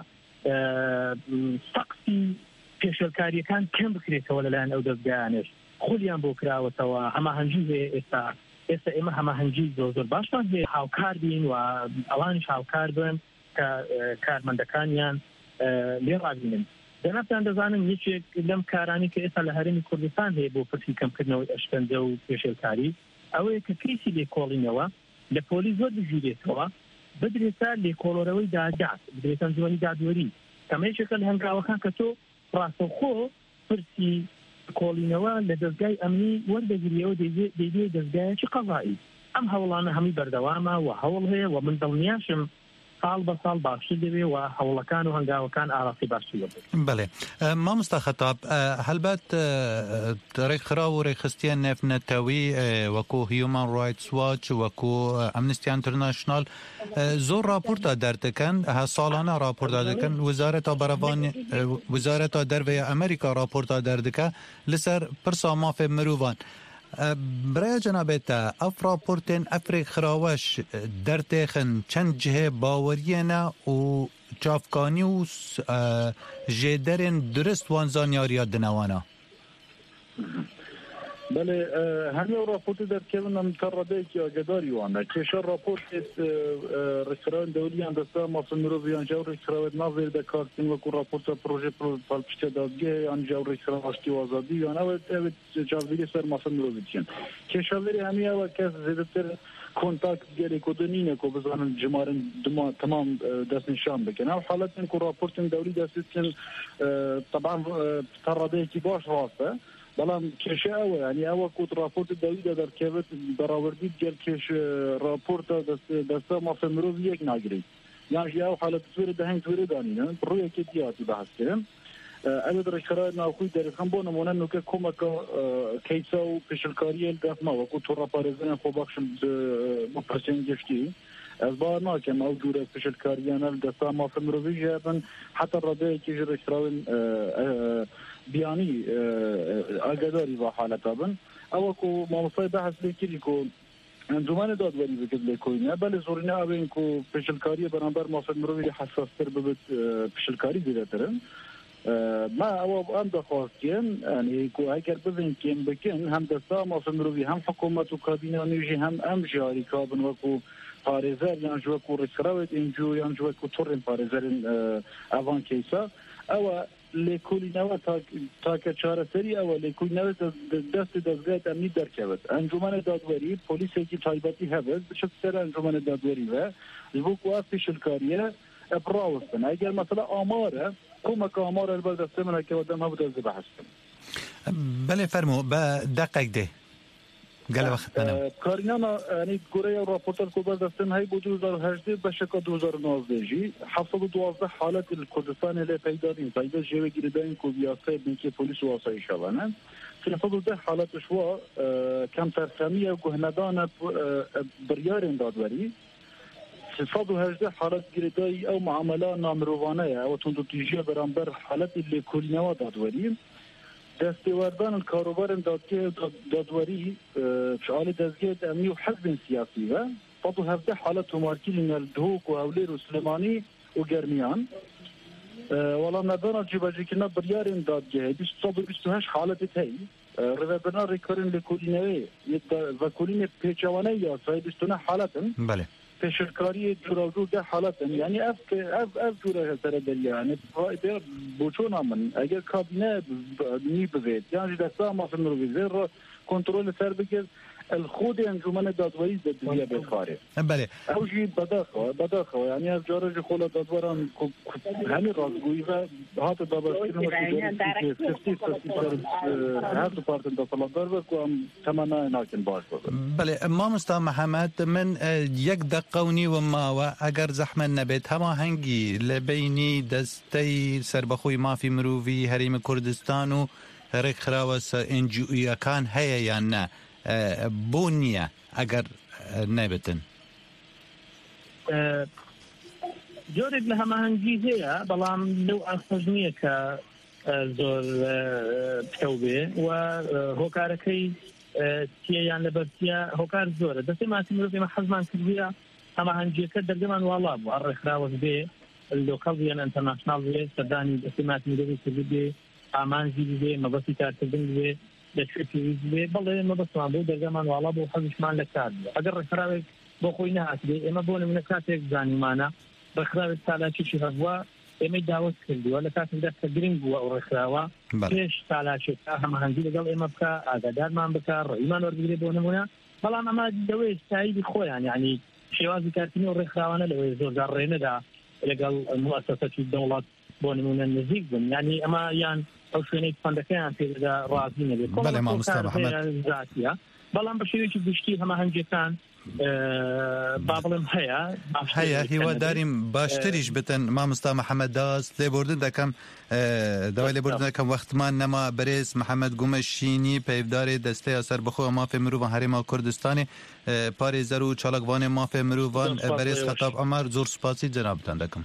سەقفی پێشێلکاریەکان کەم بکرێتەوە لەلایەن ئەو دەستگایانش خۆلیان بۆ کراوەتەوە هەماهەنگی هەیە ئێستا ئێستا ئێمە هەماهەنگی زۆر زۆر باشمان هەیە هاوکار بین و ئەوانش هاوکار بن کە کارمەندەکانیان لێ ڕابینن دەنابتان دەزانم یەکێک لەم کارانی کە ئێستا لە هەرێمی کوردستان هەیە بۆ پرسی کەمکردنەوەی ئەشکەندە و پێشێلکاری ئەوەیە کە کەیسی لێکۆڵینەوە لە پۆلیس زۆر بژیرێتەوە بدرێتە لێکۆڵەرەوەی دادات بدرێتە زۆنی دادوەری کەمەیەکێکە لە هەنگاوەکان کە تۆ ڕاستەوخۆ پرسی کۆڵینەوە لە دەستگای ئەمنی وەردەگریەوە دەیدێ دەستگایەکی قەزایی ئەم هەوڵانە هەمی بەردەوامە و هەوڵ هەیە و من دڵنیاشم ساڵ بە ساڵ باشتر دەبێ و هەوڵەکان و هەنگاوەکان ئاراسی باشتر دەبێت. بەڵێ مامۆستا خەتاب هەلبەت ڕێکخرا و ڕێکخستیان نێفنەتەوی وەکو هیومان ڕایتس واچ وەکو ئەمنستی ئینتەرناشنال زۆر راپۆرتا دەردەکەن ها ساڵانە راپۆرتا دەکەن وزارەتە بەرەوانی وزارەتە دەرەوەی ئەمریکا راپۆرتا دەردەکە لەسەر پرسا مافێ مرۆڤان برای جنابێتە ئەف راپۆرتێن ئەفرێک خراوەش دەرتێخن چەند جهێ باوەریەنە و چافکانی و ژێدەرێن درست وان زانیاریە دنەوانە بله همه راپورت در کردن هم ترده که آگداری وانه کشور راپورت رکران دولی اندسته مافن رو بیان جو رکران نظر ده کارتین و که راپورت پروژه پالپشت دادگه آن جو رکران آشتی و آزادی یعنی اوید اوید جاویلی سر مافن رو بیان کشوری همی اوید که زیده تر کنتاکت گری کدنینه که بزنن جمارن تمام دست نشان بکن او حالت این که راپورت دولی دستید کن طبعا ترده که باش راسته بەڵام کێشە ئەوە ینی ئەوە کووت راپۆرت داویدا دەرکەوێت بەراوردی گەل کێش راپۆرتە دەستا مافە مرۆڤ یەک ناگرێت یانژی ئەو حالەت سوێرە دەهنگ سوێرە دانینە ڕوویەکی دیاتی بەحەسکردن ئەوێ ڕێکخراوە ناوخۆی دەرەخەم بۆ نمونە نوکە کۆمەکە کەیسا و پێشلکاریە دەفمەوە کو تۆڕەپارێزانیان خۆ بەخشم بۆ پرسیان گەشتی ez ba nakem ew cure pişilkariyan ev desta mafê mirovî jî hebin heta radeyekî ji rêkhirawên biyanî agedarî va haleta bin ew ku mamostayê behs lê kirî ku encûmenê dadwerî bikir lêkoyîne belê zorîne evên ku pêşilkariye beramber mafê mirovî hesastir bibit pişilkarî zêdetirin ما او ام دخواستیم یعنی کو اگر ببین کیم بکن هم دستا مافê mirovî hem hikûmet û kabînanî jî hem em jî alîkabin wekû parêzer yan ji wekû rêkhirawê encû yan ji wekû torên parêzerên evan keysa ew lêkolînewe take çareserî ew lêkolînewe destê dezgehê emnî derkevit encûmenê dadwerî polîsekî taybetî hebe biçik ser encûmenê dadwerî ve ji bo ku ev pêşilkariye ev rawestin eger mesela amare komeka amare li ber destê min heke dem hev dezê behestin belê fermo be deqek dê gele vexت karînana yanî goreya raporter ku ber destên hey bû du hezar û hejdê beşeka du hezar û navzdeh jî heft û duwazdeh haletê li Kurdistanê lê peyda dîn peyda ji vê girêdayên ku yasayê binekê polîs û asayîşa vene sêv û deh halet ji wa kem terxemiye guhnedana biryarên dadwerî sêv û hejdeh halet girêdayî ew muamela namirovane ye ew tundutîjiya beramber haletê lêkolînewa dadwerî destêwerdanên karobarên dadgehê dadwerî ji alî dezgehê emnî û hezbên siyasî ve sed û hevdeh halet tomarkirîn li Duhok û Hewlêr û Silêmanî û Germiyan welamnedana cîbecîkirina biryarên dadgehê sed û bîst û heşt haletê hey rêvebirina rêkarên lêkolînewê vekolînê pêçewaneyê yasayê bîst û neh haletin pêşilkariyê curavcû de haletin yani ev ev ev cure serederiye yani boçona min eger kabîne nî bivêt yan jî desta mafê mirovî zêr kontrolê ser bikir el xwedê encûmenê dadwerî didiye bêxarê ew jî bedaxewe bedaxewe yani ev cara ji xwe dadweran hemî rastgûyî ve hate daberkirin her du partin deselatdar ve ku em temenayê nakin baş bibin belê mamosta Mihemed min yek deqe û nîv mawe eger zehmet nebêt hemahengî li beynî desteyî serbexwî mafî mirovî Herêmê Kurdistan û rêkxirawa N G O-yekan heye yan ne بۆ نییە ئەگەر نەبێتن جۆرێک لە هەماهەنگی هەیە بەڵام لەو ئاسەژ نییە کە زۆر پکەو بێ و هۆکارەکەی تیەیان لەبەرچیە هۆکار زۆرە دەستێ ماسی مرۆڤ ئێمە حەزمان کردووە هەماهەنگیەکە دەرگەمان واڵا بوو هەر ڕێکخراوەک بێ لۆکەڵ بێن ئەنتەرناشناڵ بێ سەردانی دەستێ ماسی مرۆڤی کردو بێ ئامانجی بێ مەبەستی کارکردن بێ دەکوێت بێ بەڵێ ئێمە بەسمان بۆ دەرگەمان واڵا بۆ حەزشمان لە کار ئەگەر ڕێکخراوێک بۆ خۆی نەهات بێ ئێمە بۆ نمونە کاتێک زانیمانە ڕێکخراوێک سالاکیشی هەبووە ئێمەی داوت کردووە لە کاتێکدا کە گرنگ بووە ئەو ڕێکخراوە پێش سالاکێکا هەماهەنگی لەگەڵ ئێمە بکە ئاگادارمان بکە ڕێیمان وەربگرێ بۆ نمونە بەڵام ئەمە دەوێت سایدی خۆیان یعنی شێوازی کارکردنی و ڕێکخراوانە لەوەی زۆرجار ڕێنەدا لەگەڵ موەسسەسەی دەوڵەت بۆ نمونە نزیک بن یعنی ئەمە یان ئەو شوێنەی فەندەکەیان پێدا ڕازی نەبێت بەڵام بە شێوەیەکی گشتی هەماهەنگیەکان با بڵێم هەیە هەیە هیواداریم باشتریش بتن مامۆستا محەممەد داست لێبوردن دەکەم داوای لێبوردن دەکەم وەختمان نەما بەرێز محەممەد گومەشینی پەیدارێ دەستەیە سەر بەخۆ مافێ مرۆڤ هەرێما کوردستانی پارێزەر و چالاکوانێ مافێ مرۆڤان بەرێز خەتاب ئەمار زۆر سوپاسی جەنابتان دەکەم.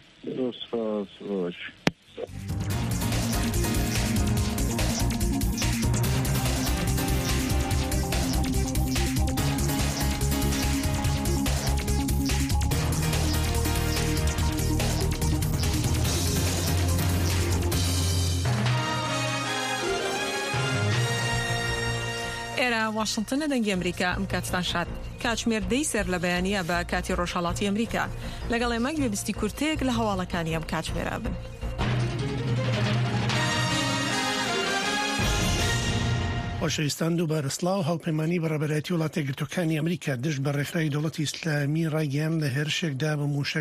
ئێرە واشنگتنە دەنگی ئەمریکا ئەم کاتتان شاد کاتژمێر دەی سەر لە بەیانیە بە کاتی ڕۆژهەڵاتی ئەمریکا لەگەڵ ئێمە گوێبیستی کورتێک لە هەواڵەکانی ئەم کاتژمێرە بن. خۆشەویستان دووبارە سڵاو هەڵپەیمانی بەڕێبەرەتی وڵاتە یەکگرتووەکانی ئەمریکا دژ بە ڕێکخراوی دەوڵەتی ئیسلامی ڕایگەیاند لە هێرشێکدا بە موشک